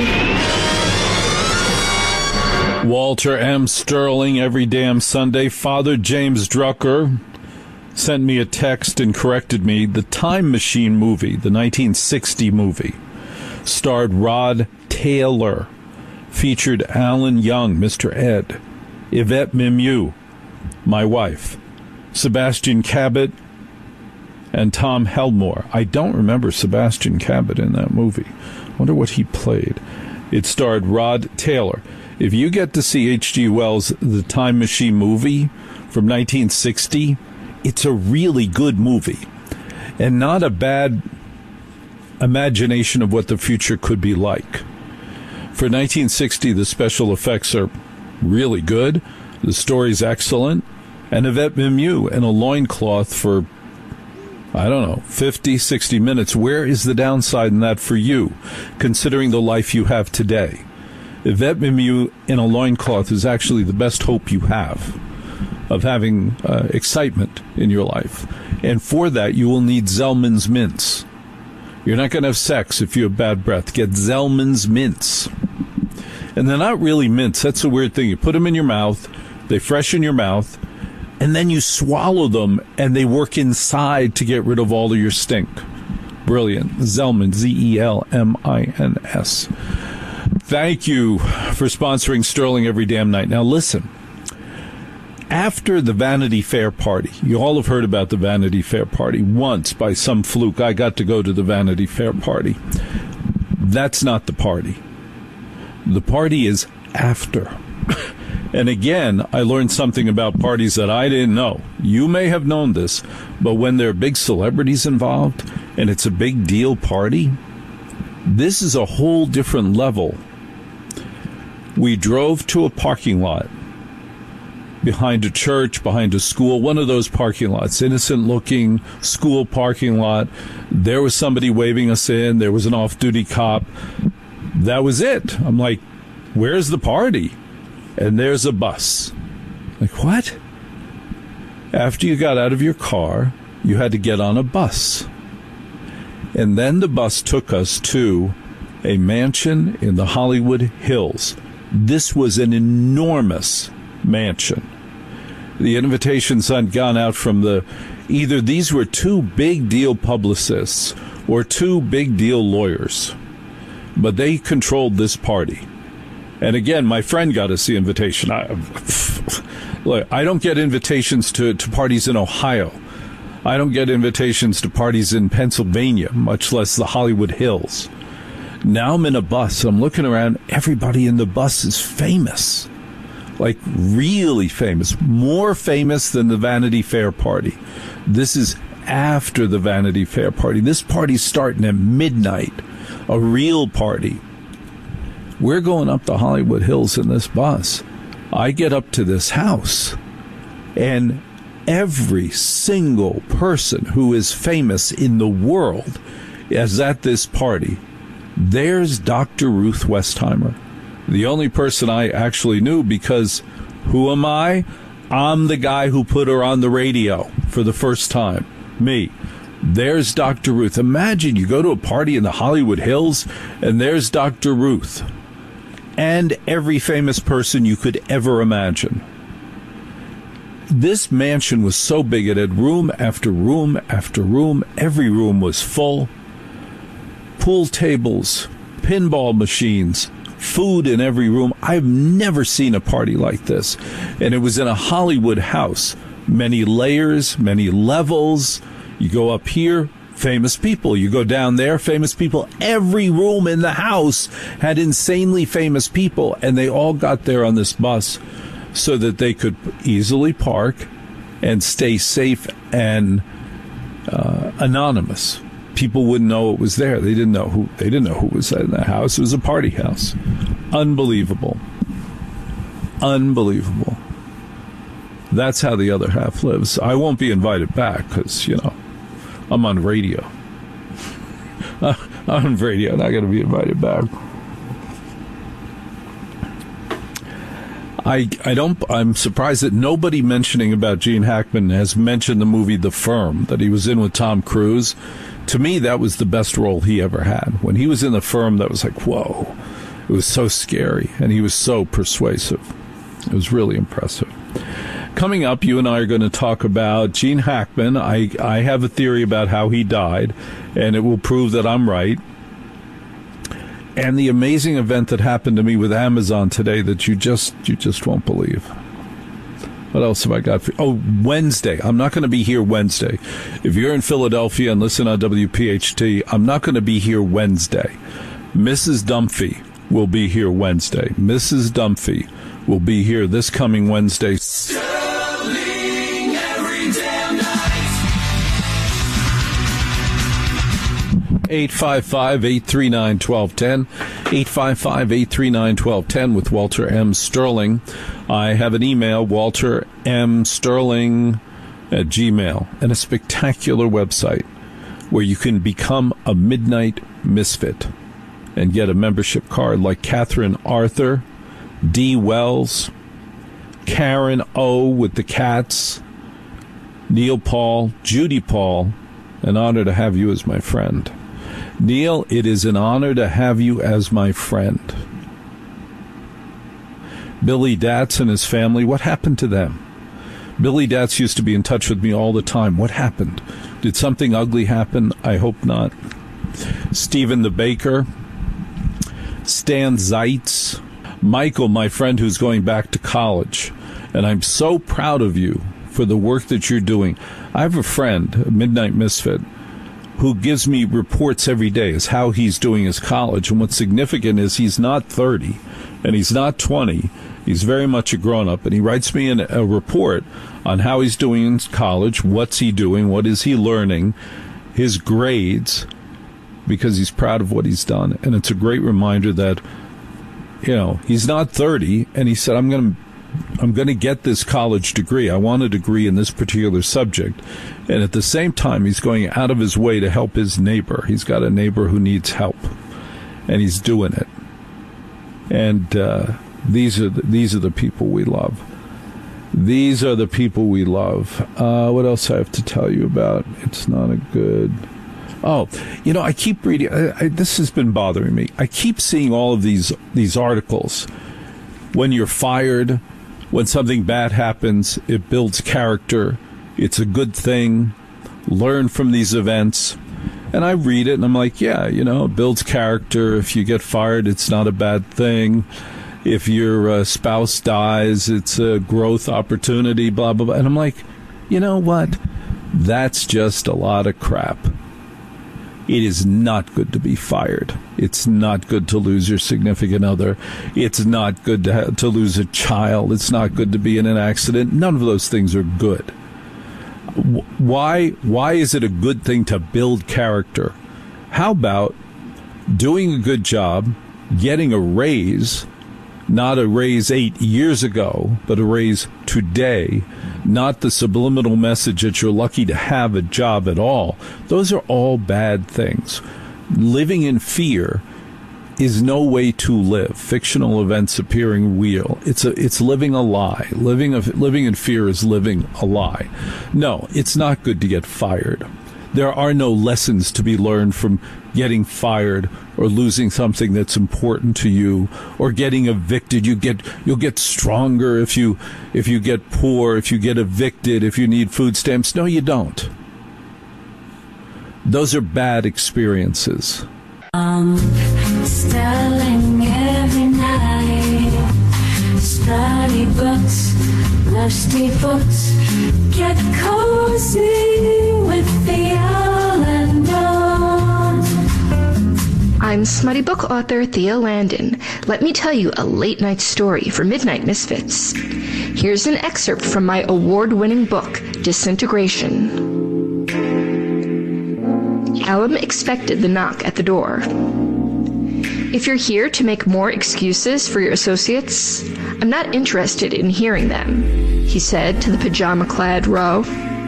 Walter M. Sterling every damn Sunday. Father James Drucker sent me a text and corrected me. The Time Machine movie, the nineteen sixty movie, starred Rod Taylor, featured Alan Young, Mister Ed, Yvette Mimieux, my wife, Sebastian Cabot, and Tom Helmore. I don't remember Sebastian Cabot in that movie. Wonder what he played. It starred Rod Taylor. If you get to see H G. Wells' The Time Machine movie from nineteen sixty, it's a really good movie and not a bad imagination of what the future could be like. For nineteen sixty, the special effects are really good. The story's excellent. And Yvette Mimieux in a loincloth for, I don't know, fifty, sixty minutes. Where is the downside in that for you, considering the life you have today? Yvette Mimieux in a loincloth is actually the best hope you have of having uh, excitement in your life. And for that, you will need Zellman's mints. You're not going to have sex if you have bad breath. Get Zellman's mints. And they're not really mints. That's a weird thing. You put them in your mouth, they freshen your mouth, and then you swallow them, and they work inside to get rid of all of your stink. Brilliant. Zellman, Z E L M I N S. Thank you for sponsoring Sterling every damn night. Now, listen. After the Vanity Fair party, you all have heard about the Vanity Fair party. Once, by some fluke, I got to go to the Vanity Fair party. That's not the party. The party is after. And again, I learned something about parties that I didn't know. You may have known this, but when there are big celebrities involved and it's a big deal party, this is a whole different level. We drove to a parking lot behind a church, behind a school, one of those parking lots, innocent-looking school parking lot. There was somebody waving us in. There was an off-duty cop. That was it. I'm like, where's the party? And there's a bus. Like, what? After you got out of your car, you had to get on a bus. And then the bus took us to a mansion in the Hollywood Hills. This was an enormous mansion. The invitations had gone out from the, either these were two big deal publicists or two big deal lawyers, but they controlled this party. And again, my friend got us the invitation. I, look, I don't get invitations to, to parties in Ohio. I don't get invitations to parties in Pennsylvania, much less the Hollywood Hills. Now I'm in a bus. I'm looking around. Everybody in the bus is famous. Like, really famous. More famous than the Vanity Fair party. This is after the Vanity Fair party. This party's starting at midnight. A real party. We're going up the Hollywood Hills in this bus. I get up to this house, and every single person who is famous in the world is at this party. There's Doctor Ruth Westheimer. The only person I actually knew, because who am I? I'm the guy who put her on the radio for the first time. Me. There's Doctor Ruth. Imagine you go to a party in the Hollywood Hills, and there's Doctor Ruth. And every famous person you could ever imagine. This mansion was so big, it had room after room after room. Every room was full. Pool tables, pinball machines, food in every room. I've never seen a party like this. And it was in a Hollywood house. Many layers, many levels. You go up here, famous people. You go down there, famous people. Every room in the house had insanely famous people, and they all got there on this bus so that they could easily park and stay safe and uh, anonymous. People wouldn't know it was there. They didn't know who. They didn't know who was in the house. It was a party house. Unbelievable. Unbelievable. That's how the other half lives. I won't be invited back because, you know, I'm on radio. I'm on radio. I'm not going to be invited back. I I don't. I'm surprised that nobody mentioning about Gene Hackman has mentioned the movie The Firm that he was in with Tom Cruise. To me, that was the best role he ever had. When he was in The Firm, that was like, whoa. It was so scary, and he was so persuasive. It was really impressive. Coming up, you and I are going to talk about Gene Hackman. I, I have a theory about how he died, and it will prove that I'm right. And the amazing event that happened to me with Amazon today that you just you just won't believe. What else have I got for you? Oh, Wednesday. I'm not going to be here Wednesday. If you're in Philadelphia and listen on W P H T, I'm not going to be here Wednesday. Missus Dunphy will be here Wednesday. Missus Dunphy will be here this coming Wednesday. Sterling every damn night. eight five five, eight three nine, one two one zero. eight five five, eight three nine, one two one zero with Walter M. Sterling. I have an email, Walter M. Sterling at Gmail, and a spectacular website where you can become a midnight misfit. and get a membership card like Catherine Arthur, D. Wells, Karen O. with the cats, Neil Paul, Judy Paul. An honor to have you as my friend. Neil, it is an honor to have you as my friend. Billy Datz and his family, what happened to them? Billy Datz used to be in touch with me all the time. What happened? Did something ugly happen? I hope not. Stephen the Baker, Stan Zeitz, Michael, my friend who's going back to college. And I'm so proud of you for the work that you're doing. I have a friend, a Midnight Misfit, who gives me reports every day as how he's doing his college. And what's significant is he's not thirty and he's not twenty. He's very much a grown-up, and he writes me in a report on how he's doing in college, what's he doing, what is he learning, his grades, because he's proud of what he's done. And it's a great reminder that, you know, he's not thirty, and he said, I'm going to I'm going to get this college degree. I want a degree in this particular subject. And at the same time, he's going out of his way to help his neighbor. He's got a neighbor who needs help, and he's doing it. And uh, these are the, these are the people we love. These are the people we love. Uh, what else I have to tell you about? It's not a good... Oh, you know, I keep reading... I, I, this has been bothering me. I keep seeing all of these these articles. When you're fired, when something bad happens, it builds character. It's a good thing. Learn from these events. And I read it, and I'm like, yeah, you know, it builds character. If you get fired, it's not a bad thing. If your uh, spouse dies, it's a growth opportunity, blah, blah, blah. And I'm like, you know what? That's just a lot of crap. It is not good to be fired. It's not good to lose your significant other. It's not good to ha- to lose a child. It's not good to be in an accident. None of those things are good. Why, why is it a good thing to build character? How about doing a good job, getting a raise, not a raise eight years ago, but a raise today, not the subliminal message that you're lucky to have a job at all. Those are all bad things. Living in fear is no way to live. Fictional events appearing real. It's a, it's living a lie. Living a, living in fear is living a lie. No, it's not good to get fired. There are no lessons to be learned from getting fired or losing something that's important to you or getting evicted. You get, you'll get stronger if you, if you get poor, if you get evicted, if you need food stamps. No, you don't. Those are bad experiences. Um, Sterling every night. Study books, lusty books. Get cozy with the Island on. I'm smutty book author Thea Landon. Let me tell you a late night story for Midnight Misfits. Here's an excerpt from my award-winning book, Disintegration. Callum expected the knock at the door. If you're here to make more excuses for your associates, I'm not interested in hearing them, he said to the pajama-clad Ro.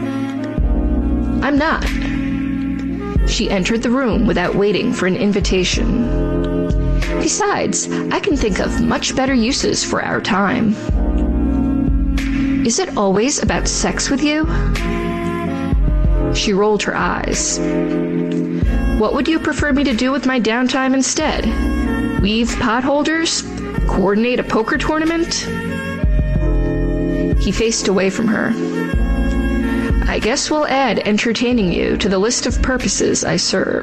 I'm not. She entered the room without waiting for an invitation. Besides, I can think of much better uses for our time. Is it always about sex with you? She rolled her eyes. What would you prefer me to do with my downtime instead? Weave potholders? Coordinate a poker tournament? He faced away from her. I guess we'll add entertaining you to the list of purposes I serve.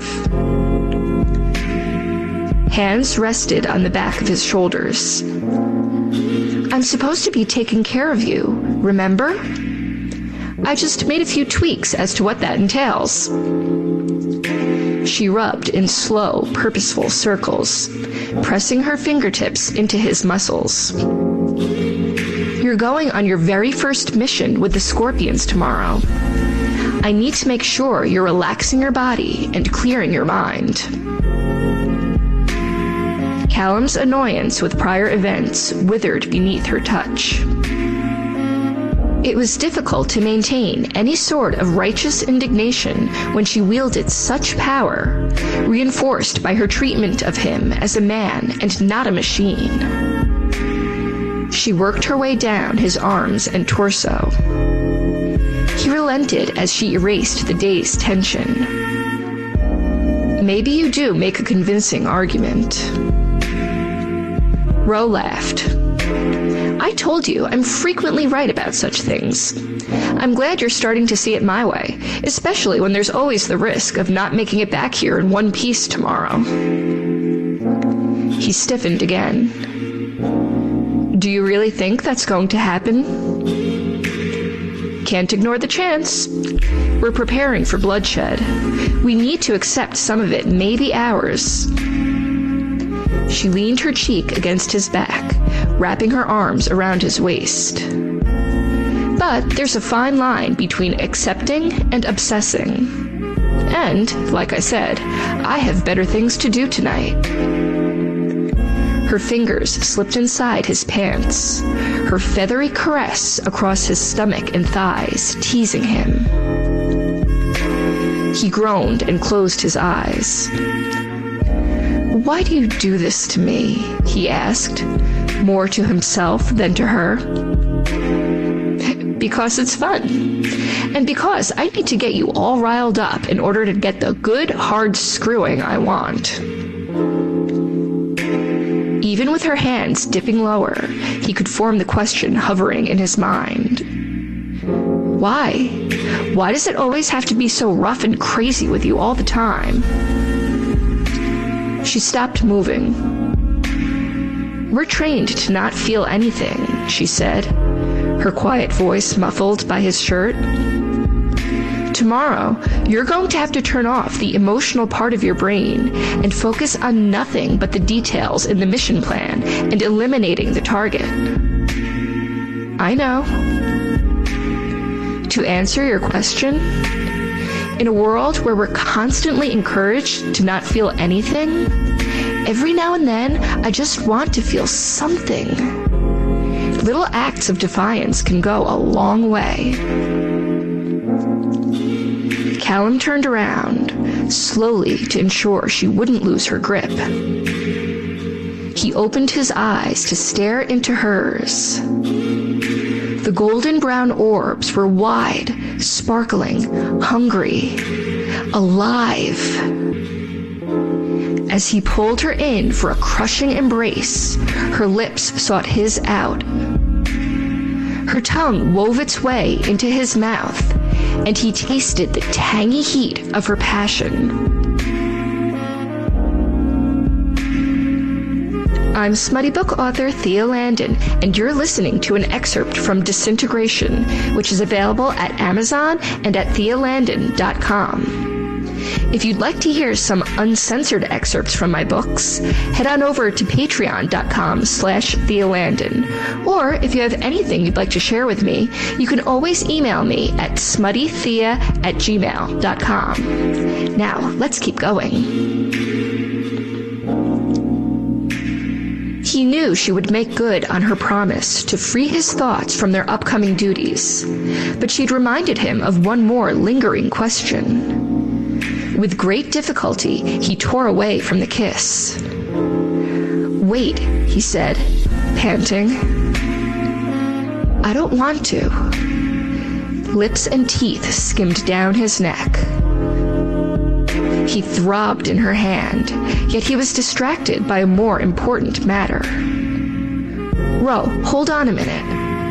Hands rested on the back of his shoulders. I'm supposed to be taking care of you, remember? I just made a few tweaks as to what that entails. She rubbed in slow, purposeful circles, pressing her fingertips into his muscles. You're going on your very first mission with the Scorpions tomorrow. I need to make sure you're relaxing your body and clearing your mind. Callum's annoyance with prior events withered beneath her touch. It was difficult to maintain any sort of righteous indignation when she wielded such power, reinforced by her treatment of him as a man and not a machine. She worked her way down his arms and torso. He relented as she erased the day's tension. Maybe you do make a convincing argument. Ro laughed. I told you I'm frequently right about such things. I'm glad you're starting to see it my way, especially when there's always the risk of not making it back here in one piece tomorrow. He stiffened again. Do you really think that's going to happen? Can't ignore the chance. We're preparing for bloodshed. We need to accept some of it may be ours. She leaned her cheek against his back, wrapping her arms around his waist. But there's a fine line between accepting and obsessing. And, like I said, I have better things to do tonight. Her fingers slipped inside his pants, her feathery caress across his stomach and thighs, teasing him. He groaned and closed his eyes. Why do you do this to me? He asked, more to himself than to her. Because it's fun. And because I need to get you all riled up in order to get the good, hard screwing I want. Even with her hands dipping lower, he could form the question hovering in his mind. Why? Why does it always have to be so rough and crazy with you all the time? She stopped moving. We're trained to not feel anything, she said, her quiet voice muffled by his shirt. Tomorrow, you're going to have to turn off the emotional part of your brain and focus on nothing but the details in the mission plan and eliminating the target. I know. To answer your question, in a world where we're constantly encouraged to not feel anything, every now and then I just want to feel something. Little acts of defiance can go a long way. Callum turned around, slowly to ensure she wouldn't lose her grip. He opened his eyes to stare into hers. The golden brown orbs were wide, sparkling, hungry, alive. As he pulled her in for a crushing embrace, her lips sought his out. Her tongue wove its way into his mouth, and he tasted the tangy heat of her passion. I'm smutty book author Thea Landon, and you're listening to an excerpt from Disintegration, which is available at Amazon and at thea landon dot com. If you'd like to hear some uncensored excerpts from my books, head on over to patreon.com slash Thea Landon. Or if you have anything you'd like to share with me, you can always email me at smuttythea at gmail dot com. Now, let's keep going. He knew she would make good on her promise to free his thoughts from their upcoming duties, but she'd reminded him of one more lingering question. With great difficulty, he tore away from the kiss. Wait, he said, panting. I don't want to. Lips and teeth skimmed down his neck. He throbbed in her hand, yet he was distracted by a more important matter. Ro, hold on a minute.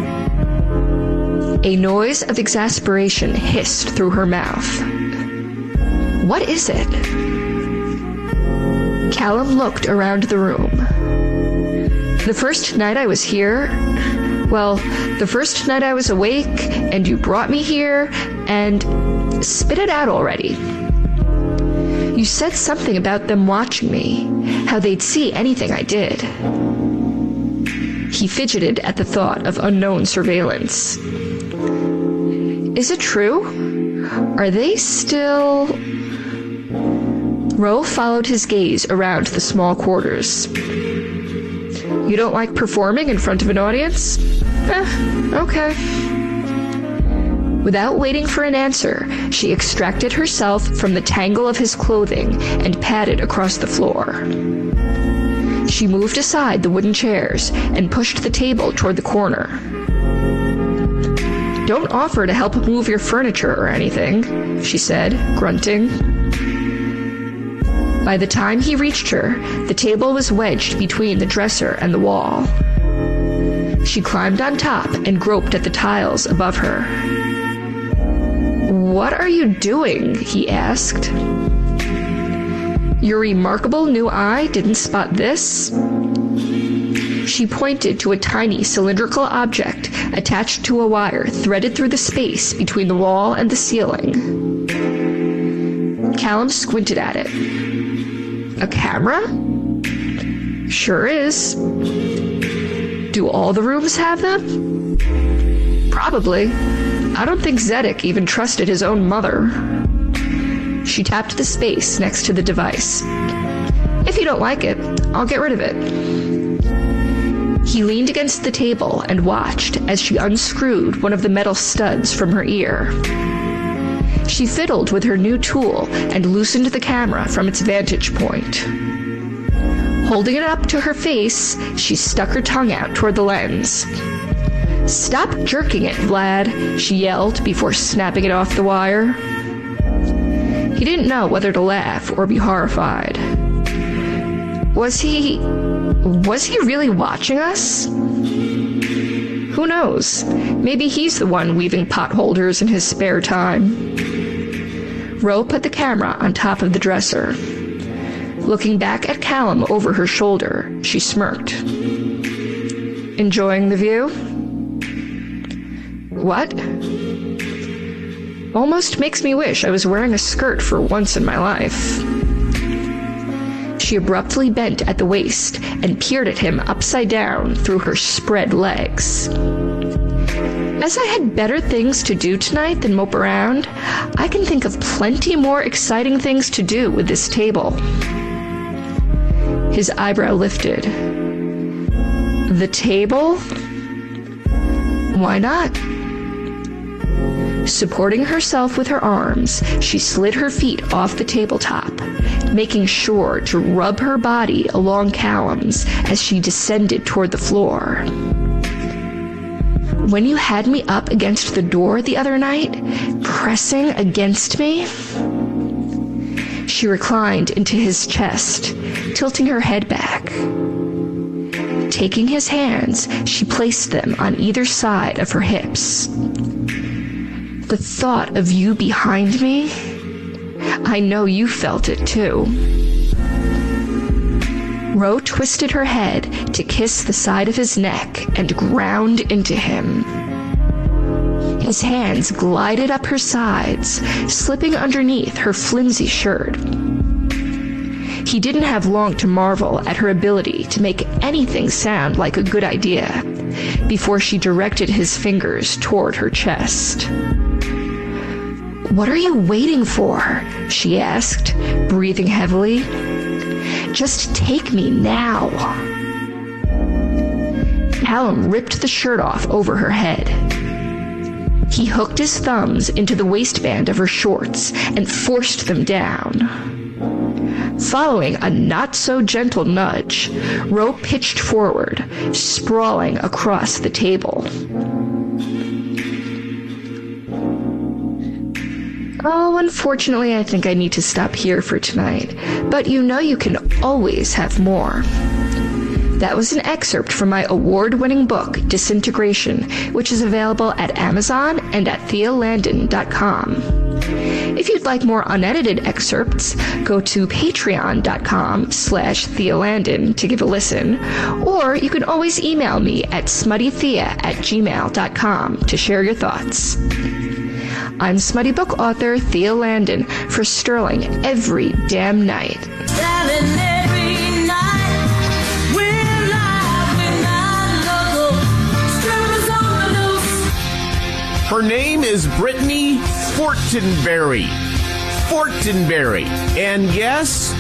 A noise of exasperation hissed through her mouth. What is it? Callum looked around the room. The first night I was here, well, the first night I was awake, and you brought me here, and spit it out already. You said something about them watching me, how they'd see anything I did. He fidgeted at the thought of unknown surveillance. Is it true? Are they still... Ro followed his gaze around the small quarters. You don't like performing in front of an audience? Eh, okay. Without waiting for an answer, she extracted herself from the tangle of his clothing and padded across the floor. She moved aside the wooden chairs and pushed the table toward the corner. "Don't offer to help move your furniture or anything," she said, grunting. By the time he reached her, the table was wedged between the dresser and the wall. She climbed on top and groped at the tiles above her. "What are you doing?" he asked. "Your remarkable new eye didn't spot this?" She pointed to a tiny cylindrical object attached to a wire threaded through the space between the wall and the ceiling. Callum squinted at it. "A camera?" "Sure is." "Do all the rooms have them?" "Probably. I don't think Zedek even trusted his own mother." She tapped the space next to the device. "If you don't like it, I'll get rid of it." He leaned against the table and watched as she unscrewed one of the metal studs from her ear. She fiddled with her new tool and loosened the camera from its vantage point. Holding it up to her face, she stuck her tongue out toward the lens. "Stop jerking it, Vlad," she yelled before snapping it off the wire. He didn't know whether to laugh or be horrified. Was he... was he really watching us? Who knows? Maybe he's the one weaving potholders in his spare time. Ro put the camera on top of the dresser. Looking back at Callum over her shoulder, she smirked. "Enjoying the view?" "What?" "Almost makes me wish I was wearing a skirt for once in my life." She abruptly bent at the waist and peered at him upside down through her spread legs. "As I had better things to do tonight than mope around, I can think of plenty more exciting things to do with this table." His eyebrow lifted. "The table? Why not?" Supporting herself with her arms, she slid her feet off the tabletop, making sure to rub her body along Callum's as she descended toward the floor. "When you had me up against the door the other night, pressing against me..." She reclined into his chest, tilting her head back. Taking his hands, she placed them on either side of her hips. "The thought of you behind me, I know you felt it too." Ro twisted her head to kiss the side of his neck and ground into him. His hands glided up her sides, slipping underneath her flimsy shirt. He didn't have long to marvel at her ability to make anything sound like a good idea before she directed his fingers toward her chest. "What are you waiting for?" she asked, breathing heavily. "Just take me now." Callum ripped the shirt off over her head. He hooked his thumbs into the waistband of her shorts and forced them down. Following a not-so-gentle nudge, Ro pitched forward, sprawling across the table. "Oh, unfortunately, I think I need to stop here for tonight, but you know you can always have more." That was an excerpt from my award-winning book, Disintegration, which is available at Amazon and at thea landon dot com. If you'd like more unedited excerpts, go to patreon.com slash thealandon to give a listen, or you can always email me at smuttythea at gmail dot com to share your thoughts. I'm smutty book author Thea Landon for Sterling every damn night. Her name is Brittany Fortenberry. Fortenberry. And yes,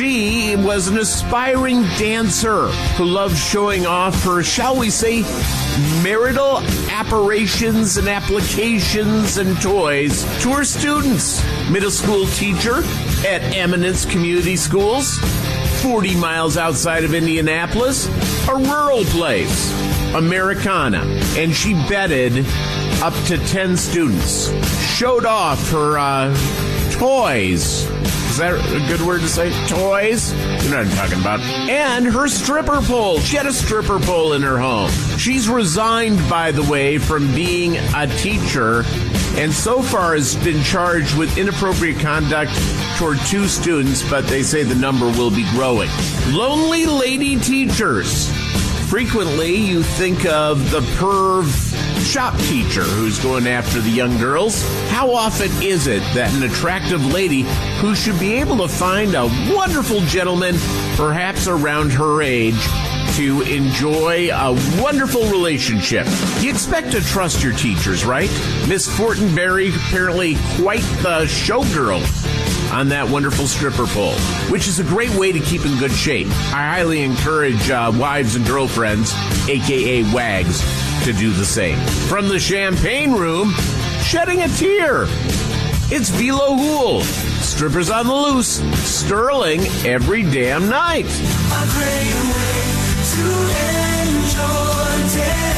she was an aspiring dancer who loved showing off her, shall we say, marital apparitions and applications and toys to her students. Middle school teacher at Eminence Community Schools, forty miles outside of Indianapolis, a rural place, Americana, and she bedded up to ten students. Showed off her uh, toys. Is that a good word to say? Toys? You know what I'm talking about. And her stripper pole. She had a stripper pole in her home. She's resigned, by the way, from being a teacher, and so far has been charged with inappropriate conduct toward two students, but they say the number will be growing. Lonely lady teachers. Frequently, you think of the perv shop teacher who's going after the young girls. How often is it that an attractive lady who should be able to find a wonderful gentleman, perhaps around her age, to enjoy a wonderful relationship? You expect to trust your teachers, right? Miss Fortenberry, apparently quite the showgirl on that wonderful stripper pole, which is a great way to keep in good shape. I highly encourage uh, wives and girlfriends, a k a wags, to do the same. From the champagne room, shedding a tear, it's Velo Hool. Strippers on the loose, Sterling every damn night. A great way to enjoy day.